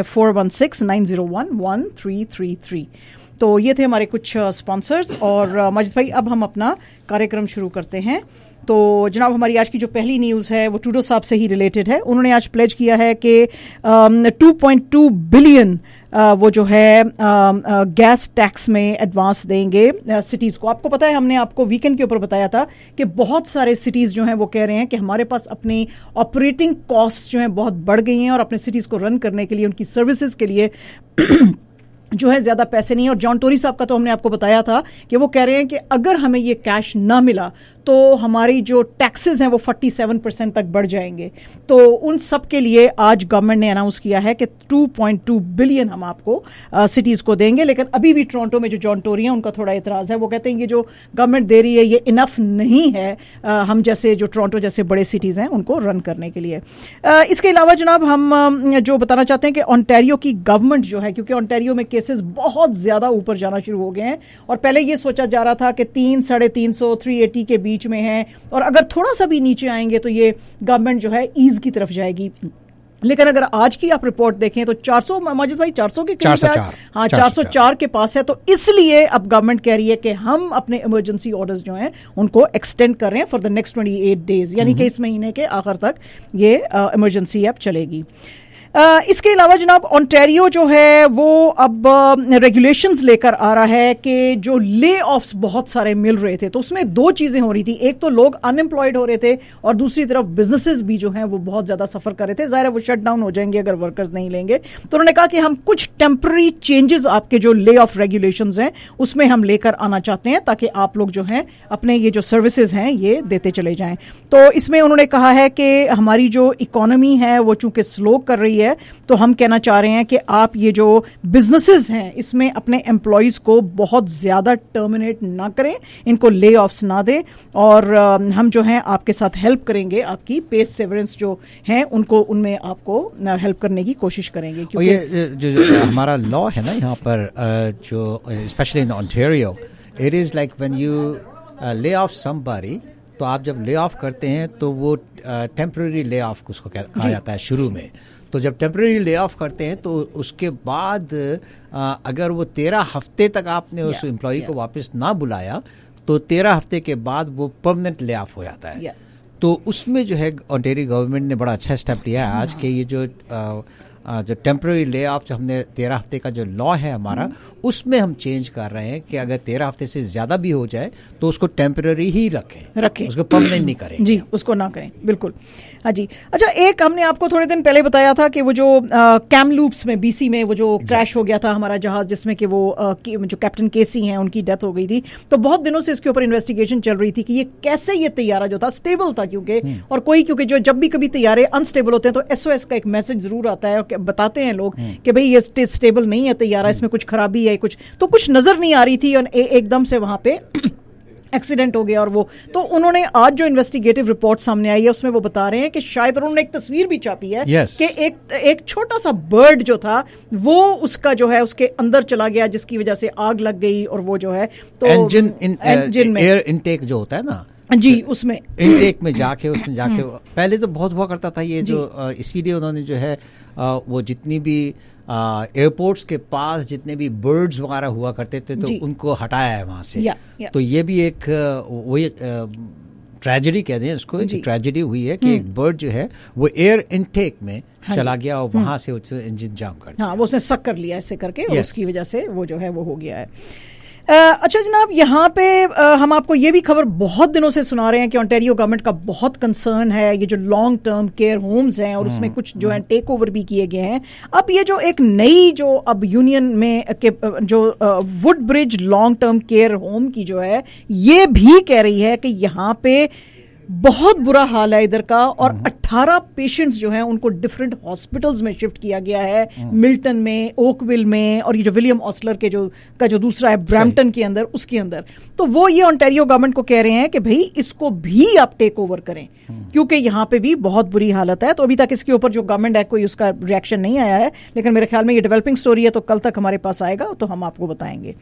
4169011333। तो ये थे हमारे कुछ स्पॉन्सर्स। और माजिद भाई, अब हम अपना कार्यक्रम शुरू करते हैं। तो जनाब, हमारी आज की जो पहली न्यूज़ है वो ट्रूडो साहब से ही रिलेटेड है। उन्होंने आज प्लेज किया है कि 2.2 बिलियन वो जो है गैस टैक्स में एडवांस देंगे सिटीज़ को। आपको पता है, हमने आपको वीकेंड के ऊपर बताया था कि बहुत सारे सिटीज़ जो हैं वो कह रहे हैं कि हमारे पास अपनी ऑपरेटिंग कॉस्ट जो हैं बहुत बढ़ गई हैं, और अपने सिटीज़ को रन करने के लिए, उनकी सर्विसेज के लिए जो है ज्यादा पैसे नहीं है। और जॉन टोरी साहब का तो हमने आपको बताया था कि वो कह रहे हैं कि अगर हमें ये कैश ना मिला तो हमारी जो टैक्सेस हैं वो 47% तक बढ़ जाएंगे। तो उन सब के लिए आज गवर्नमेंट ने अनाउंस किया है कि 2.2 बिलियन हम आपको सिटीज को देंगे। लेकिन अभी भी टोरंटो में जो जॉन टोरी हैं उनका थोड़ा इतराज है। वो कहते हैं ये जो गवर्नमेंट दे रही है ये इनफ नहीं है हम जैसे जो टोरंटो जैसे बड़े सिटीज हैं उनको रन करने के लिए। इसके अलावा जनाब हम जो बताना चाहते हैं कि ओंटारियो की गवर्नमेंट जो है, क्योंकि ओंटारियो में केसेस बहुत ज्यादा ऊपर जाना शुरू हो गए हैं और पहले ये सोचा जा रहा था कि 300-350 380 के बीच में है और अगर थोड़ा सा भी नीचे आएंगे तो ये गवर्नमेंट जो है ईज की तरफ जाएगी। लेकिन अगर आज की आप रिपोर्ट देखें तो 400 माजिद भाई 400 के करीब, हाँ 404 के पास है। तो इसलिए अब गवर्नमेंट कह रही है कि हम अपने इमरजेंसी ऑर्डर्स जो हैं उनको एक्सटेंड कर रहे हैं फॉर द नेक्स्ट 28 डेज, यानी कि इस महीने के आखिर तक ये इमरजेंसी ऐप चलेगी। इसके अलावा जनाब ओंटारियो जो है वो अब रेगुलेशंस लेकर आ रहा है कि जो ले ऑफ्स बहुत सारे मिल रहे थे तो उसमें दो चीजें हो रही थी। एक तो लोग अनएम्प्लॉयड हो रहे थे और दूसरी तरफ बिजनेसेस भी जो हैं वो बहुत ज्यादा सफर कर रहे थे। जाहिर है वो शट डाउन हो जाएंगे अगर वर्कर्स नहीं लेंगे। तो उन्होंने कहा कि हम कुछ टेम्पररी चेंजेस आपके जो ले ऑफ रेगुलेशंस हैं उसमें हम लेकर आना चाहते हैं ताकि आप लोग जो हैं अपने ये जो सर्विसेज हैं ये देते चले जाएं। तो इसमें उन्होंने कहा है कि हमारी जो इकोनॉमी है वो चूंकि स्लो कर रही है तो हम कहना चाह रहे हैं कि आप ये जो बिजनेसेस हैं इसमें अपने एम्प्लॉइज को बहुत ज्यादा टर्मिनेट ना करें, इनको ले ऑफ्स ना दें और हम जो है आपके साथ हेल्प करेंगे, आपकी पे सेवरेंस जो हैं उनको उनमें आपको हेल्प करने की कोशिश करेंगे। क्योंकि ये जो हमारा लॉ है ना यहाँ पर जो specially in Ontario it is like when you lay off somebody, तो आप जब ले ऑफ करते हैं तो वो टेम्पररी ले ऑफ उसको कहा जाता है शुरू में। तो जब टेम्पररी ले ऑफ करते हैं तो उसके बाद अगर वो 13 हफ्ते तक आपने उस एम्प्लॉई को वापस ना बुलाया तो 13 हफ्ते के बाद वो परमानेंट ले ऑफ हो जाता है। तो उसमें जो है ओंटारियो गवर्नमेंट ने बड़ा अच्छा स्टेप लिया है आज के ये जो टेम्पररी ले ऑफ जो हमने 13 हफ्ते का जो लॉ है हमारा उसमें हम चेंज कर रहे हैं कि अगर 13 हफ्ते से ज्यादा भी हो जाए तो उसको टेम्पररी ही रखें, उसको परमानेंट नहीं करें जी, उसको ना करें, बिल्कुल। हाँ जी। अच्छा, एक हमने आपको थोड़े दिन पहले बताया था कि वो जो कैमलूप्स में बीसी में वो जो क्रैश हो गया था हमारा जहाज जिसमें कि वो जो कैप्टन केसी हैं उनकी डेथ हो गई थी। तो बहुत दिनों से इसके ऊपर इन्वेस्टिगेशन चल रही थी कि ये कैसे ये तैयारा जो था स्टेबल था क्योंकि और क्योंकि जो जब भी कभी तैयारे अनस्टेबल होते हैं तो SOS का एक मैसेज जरूर आता है और बताते हैं लोग कि भाई ये स्टेबल नहीं है तैयारा, इसमें कुछ खराबी है, कुछ नजर नहीं आ रही थी और एकदम से वहां पे एक्सीडेंट हो गया। और वो तो उन्होंने आज जो इन्वेस्टिगेटिव रिपोर्ट सामने आई है उसमें वो बता रहे हैं कि शायद उन्होंने एक तस्वीर भी छापी है कि एक छोटा सा बर्ड जो था वो उसका जो है उसके अंदर चला गया जिसकी वजह से आग लग गई और वो जो है तो इंजन में एयर इनटेक जो होता है ना जी उसमें इनटेक में जाके उसमें जाके पहले तो बहुत हुआ करता था ये जो इसीलिए उन्होंने जो है वो जितनी भी एयरपोर्ट्स के पास जितने भी बर्ड्स वगैरह हुआ करते थे तो उनको हटाया है वहां से। तो ये भी एक वही ट्रेजेडी कह दें इसको, एक ट्रेजेडी हुई है कि एक बर्ड जो है वो एयर इनटेक में चला गया और वहां से इंजन जाम कर दिया। हाँ, वो उसने सक कर लिया ऐसे करके और उसकी वजह से वो जो है वो हो गया है। अच्छा जनाब, यहाँ पे हम आपको ये भी खबर बहुत दिनों से सुना रहे हैं कि ओंटारियो गवर्नमेंट का बहुत कंसर्न है ये जो लॉन्ग टर्म केयर होम्स हैं और उसमें कुछ जो है टेक ओवर भी किए गए हैं। अब ये जो एक नई जो अब यूनियन में जो Woodbridge long term care home की जो है ये भी कह रही है कि यहाँ पे बहुत बुरा हाल है इधर का और 18 पेशेंट्स जो हैं उनको डिफरेंट हॉस्पिटल्स में शिफ्ट किया गया है, मिल्टन में, ओकविल में और ये जो विलियम ऑस्लर के जो दूसरा है ब्रैम्पटन के अंदर उसके अंदर। तो वो ये ओंटारियो गवर्नमेंट को कह रहे हैं कि भाई इसको भी आप टेक ओवर करें क्योंकि यहाँ पे भी बहुत बुरी हालत है। तो अभी तक इसके ऊपर जो गवर्नमेंट है कोई उसका रिएक्शन नहीं आया है, लेकिन मेरे ख्याल में ये डेवलपिंग स्टोरी है तो कल तक हमारे पास आएगा तो हम आपको बताएंगे।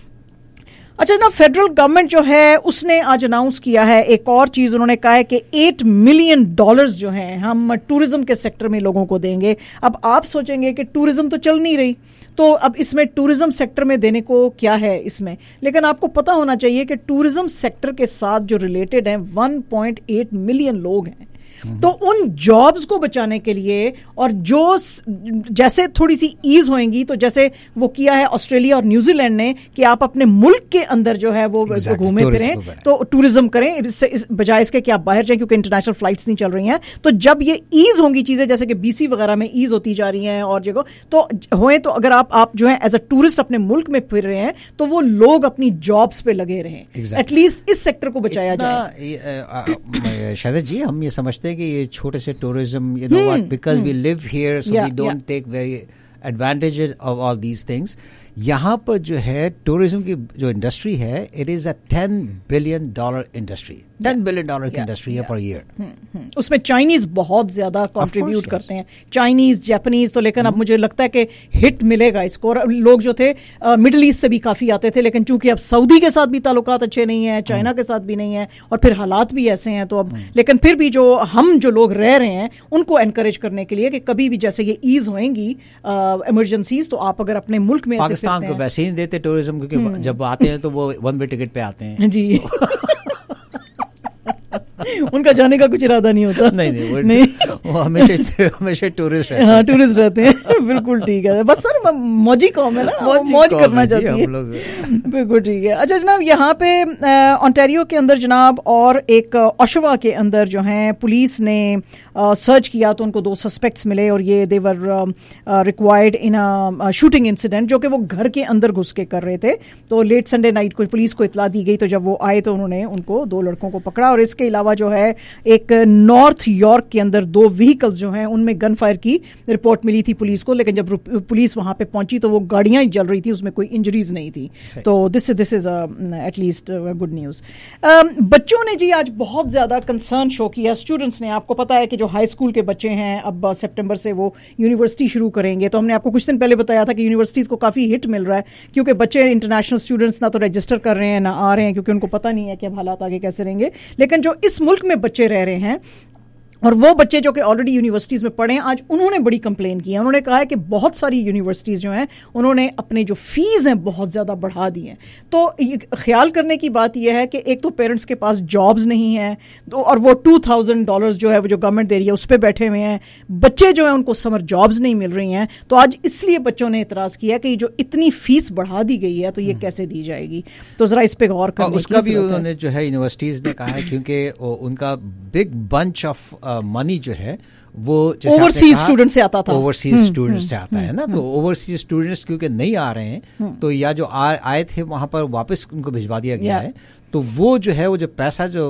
अच्छा ना, फेडरल गवर्नमेंट जो है उसने आज अनाउंस किया है एक और चीज। उन्होंने कहा है कि $8 मिलियन जो हैं हम टूरिज्म के सेक्टर में लोगों को देंगे। अब आप सोचेंगे कि टूरिज्म तो चल नहीं रही तो अब इसमें टूरिज्म सेक्टर में देने को क्या है इसमें, लेकिन आपको पता होना चाहिए कि टूरिज्म सेक्टर के साथ जो रिलेटेड हैं 1.8 मिलियन लोग हैं तो उन जॉब्स को बचाने के लिए और जो जैसे थोड़ी सी ईज होएंगी, तो जैसे वो किया है ऑस्ट्रेलिया और न्यूजीलैंड ने कि आप अपने मुल्क के अंदर जो है वो घूमे फिरें, तो टूरिज्म करें बजाय इसके कि आप बाहर जाएं, क्योंकि इंटरनेशनल फ्लाइट्स नहीं चल रही हैं। तो जब ये ईज होंगी चीजें, जैसे कि बीसी वगैरह में ईज होती जा रही हैं और जगह तो होए, तो अगर आप जो है एज अ टूरिस्ट अपने मुल्क में फिर रहे हैं तो वो लोग अपनी जॉब्स पे लगे रहें, एटलीस्ट इस सेक्टर को बचाया जाए। शायद जी हम ये समझते हैं कि ये छोटे से tourism, you know what, because we live here so we don't take very advantages of all these things. यहाँ पर जो है टूरिज्म की जो इंडस्ट्री है, it is a $10 billion industry, $10 billion की इंडस्ट्री है पर ईयर। उसमें चाइनीज बहुत ज्यादा कंट्रीब्यूट करते हैं, चाइनीज, जापानीज, तो लेकिन अब मुझे लगता है कि हिट मिलेगा इसको। और लोग जो थे मिडिल ईस्ट से भी काफी आते थे, लेकिन चूंकि अब सऊदी के साथ भी ताल्लुकात अच्छे नहीं है, चाइना के साथ भी नहीं है, और फिर हालात भी ऐसे हैं, तो अब लेकिन फिर भी जो लोग रह रहे हैं उनको एनकरेज करने के लिए कि कभी भी जैसे ये ईज होएंगी इमरजेंसीज, तो आप अगर अपने मुल्क में पाकिस्तान को वैसे ही नहीं देते टूरिज्म, क्योंकि जब आते हैं तो वो वन वे टिकट पे आते हैं जी। उनका जाने का कुछ इरादा नहीं होता। नहीं, वो हमेशा टूरिस्ट रहते हैं। हाँ, टूरिस्ट रहते हैं। बिल्कुल ठीक है, बस सर मौजी कौम है ना, मौज करना चाहती है। बिल्कुल ठीक है। अच्छा जनाब, यहाँ पे ओंटारियो के अंदर जनाब और एक ओशावा के अंदर जो है पुलिस ने सर्च किया तो उनको 2 सस्पेक्ट्स मिले, और ये they were required in a shooting incident, जो कि वो घर के अंदर घुस के कर रहे थे। तो लेट संडे नाइट को पुलिस को इतला दी गई, तो जब वो आए तो उन्होंने उनको 2 लड़कों को पकड़ा। और इसके अलावा जो है एक नॉर्थ यॉर्क के अंदर 2 व्हीकल्स जो हैं उनमें गन फायर की रिपोर्ट मिली थी पुलिस को, लेकिन जब पुलिस वहां पे पहुंची तो वो गाड़ियां जल रही थी, उसमें कोई इंजरीज नहीं थी। तो this is at least good news. बच्चों ने जी आज बहुत ज्यादा कंसर्न शो किया, स्टूडेंट्स ने। आपको पता है कि जो हाई स्कूल के बच्चे हैं अब सितंबर से वो यूनिवर्सिटी शुरू करेंगे, तो हमने आपको कुछ दिन पहले बताया था कि यूनिवर्सिटीज को काफी हिट मिल रहा है, क्योंकि बच्चे इंटरनेशनल स्टूडेंट्स ना तो रजिस्टर कर रहे हैं ना आ रहे हैं, क्योंकि उनको पता नहीं है कि अब हालात आगे कैसे रहेंगे। लेकिन जो इस मुल्क में बच्चे रह रहे हैं और वो बच्चे जो कि ऑलरेडी यूनिवर्सिटीज में पढ़े हैं, आज उन्होंने बड़ी कंप्लेन की है। उन्होंने कहा है कि बहुत सारी यूनिवर्सिटीज जो हैं उन्होंने अपने जो फीस हैं बहुत ज़्यादा बढ़ा दी हैं। तो ख्याल करने की बात यह है कि एक तो पेरेंट्स के पास जॉब्स नहीं हैं, तो और वो $2,000 जो है वो जो गवर्नमेंट दे रही है उस पर बैठे हुए हैं। बच्चे जो हैं उनको समर जॉब्स नहीं मिल रही हैं। तो आज इसलिए बच्चों ने इतराज़ किया कि जो इतनी फीस बढ़ा दी गई है तो ये कैसे दी जाएगी। तो ज़रा इस पर गौर करने उसका भी उन्होंने जो है यूनिवर्सिटीज़ ने कहा है, क्योंकि उनका बिग बंच ऑफ मनी जो है वो ओवरसीज स्टूडेंट से आता था, ओवरसीज स्टूडेंट से आता है ना। तो ओवरसीज स्टूडेंट्स क्योंकि नहीं आ रहे हैं, तो या जो आए थे वहां पर वापस उनको भिजवा दिया गया है। तो वो जो है वो जो पैसा जो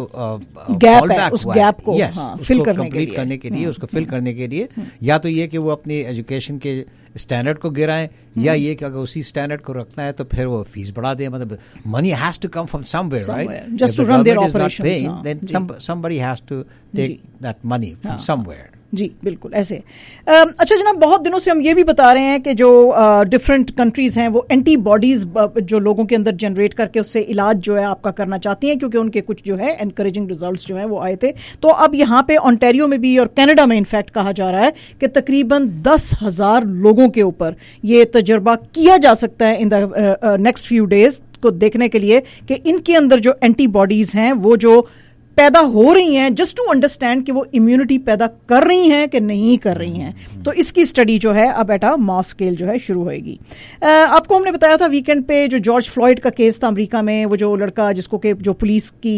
गैप है उस गैप को फिल करने के लिए उसको फिल करने के लिए या तो ये कि वो अपनी एजुकेशन के स्टैंडर्ड को गिराएं, या ये कि अगर उसी स्टैंडर्ड को रखना है तो फिर वो फीस बढ़ा दें। मतलब money has to come from somewhere, right? Just to run their operations, then somebody has to take that money from somewhere. जी बिल्कुल ऐसे। अच्छा जनाब, बहुत दिनों से हम ये भी बता रहे हैं कि जो डिफरेंट कंट्रीज हैं वो एंटीबॉडीज जो लोगों के अंदर जनरेट करके उससे इलाज जो है आपका करना चाहती हैं, क्योंकि उनके कुछ जो है एनकरेजिंग रिजल्ट्स जो है वो आए थे। तो अब यहाँ पे ओंटारियो में भी और कनाडा में इनफैक्ट कहा जा रहा है कि तकरीबन 10,000 लोगों के ऊपर ये तजर्बा किया जा सकता है in the next few days को देखने के लिए कि इनके अंदर जो एंटीबॉडीज हैं वो जो पैदा हो रही हैं, जस्ट टू अंडरस्टैंड कि वो इम्यूनिटी पैदा कर रही हैं कि नहीं कर रही हैं। तो इसकी स्टडी जो है अब एट अ मास स्केल जो है शुरू होएगी। आपको हमने बताया था वीकेंड पे जो जॉर्ज फ्लॉयड का केस था अमेरिका में, वो जो लड़का जिसको के जो पुलिस की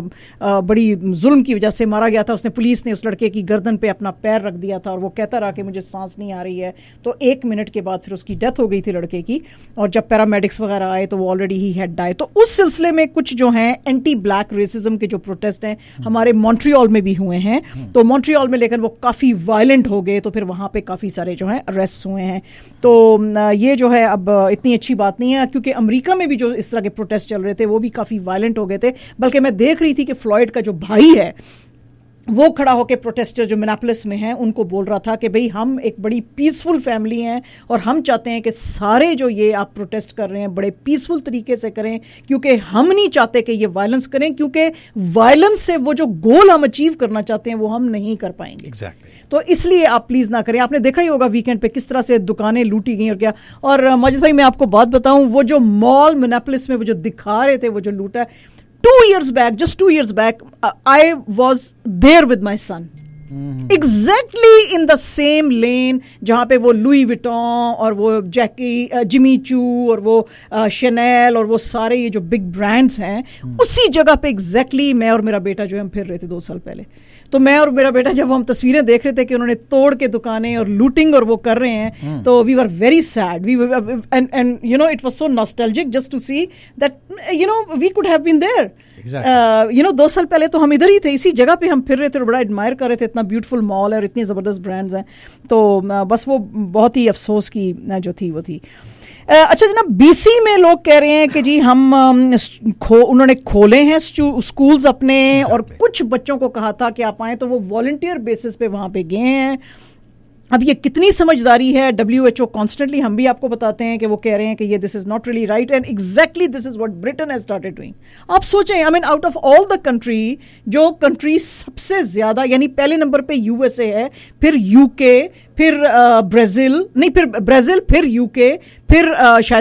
बड़ी जुल्म की वजह से मारा गया था, उसने पुलिस ने उस लड़के की गर्दन पे अपना पैर रख दिया था और वो कहता रहा कि मुझे सांस नहीं आ रही है। तो 1 मिनट के बाद फिर उसकी डेथ हो गई थी लड़के की, और जब पैरामेडिक्स वगैरह आए तो वो ऑलरेडी ही हैड डाई। तो उस सिलसिले में कुछ जो है एंटी ब्लैक रेसिज्म के जो प्रोटेस्ट हमारे मॉन्ट्रियल में भी हुए हैं। तो मॉन्ट्रियल में लेकिन वो काफी वायलेंट हो गए, तो फिर वहां पे काफी सारे जो हैं अरेस्ट हुए हैं। तो ये जो है अब इतनी अच्छी बात नहीं है, क्योंकि अमेरिका में भी जो इस तरह के प्रोटेस्ट चल रहे थे वो भी काफी वायलेंट हो गए थे। बल्कि मैं देख रही थी कि फ्लॉयड का जो भाई है वो खड़ा होकर प्रोटेस्टर जो मिनापोलिस में हैं उनको बोल रहा था कि भाई हम एक बड़ी पीसफुल फैमिली हैं और हम चाहते हैं कि सारे जो ये आप प्रोटेस्ट कर रहे हैं बड़े पीसफुल तरीके से करें, क्योंकि हम नहीं चाहते कि ये वायलेंस करें, क्योंकि वायलेंस से वो जो गोल हम अचीव करना चाहते हैं वो हम नहीं कर पाएंगे। तो इसलिए आप प्लीज ना करें। आपने देखा ही होगा वीकेंड पे किस तरह से दुकानें लूटी गई और क्या। और माजिद भाई मैं आपको बात बताऊं, वो जो मॉल मिनापोलिस में वो जो दिखा रहे थे वो जो लूटा है, 2 years back, just 2 years back, I was there with my son. Exactly in the same lane जहां पे वो लुई विटॉन और वो जिमी चू और वो शनेल और वो सारे ये जो बिग ब्रांड्स हैं, उसी जगह पे एग्जैक्टली मैं और मेरा बेटा जो है हम फिर रहे थे 2 साल पहले। तो मैं और मेरा बेटा जब हम तस्वीरें देख रहे थे कि उन्होंने तोड़ के दुकानें और लूटिंग और वो कर रहे हैं, तो we were very sad, and you know it was so nostalgic just to see that you know we could have been there. You know 2 साल पहले तो हम इधर ही थे, इसी जगह पे हम फिर रहे थे और बड़ा एडमायर कर रहे थे, इतना ब्यूटीफुल मॉल है और इतनी ज़बरदस्त ब्रांड्स हैं। तो बस वो बहुत ही अफसोस की जो थी वो थी। अच्छा जनाब, BC में लोग कह रहे हैं कि जी हम उन्होंने खोले हैं स्कूल्स अपने, और कुछ बच्चों को कहा था कि आप आए, तो वो वॉलंटियर बेसिस पे वहाँ पे गए हैं। अब ये कितनी समझदारी है, WHO कॉन्स्टेंटली हम भी आपको बताते हैं कि वो कह रहे हैं कि ये this is not really right, and exactly this is what Britain has started doing. आप सोचें, I mean out of all the country, जो कंट्री सबसे ज्यादा, यानी पहले नंबर पे USA है, फिर UK, फिर ब्राजील, फिर UK, फिर शायद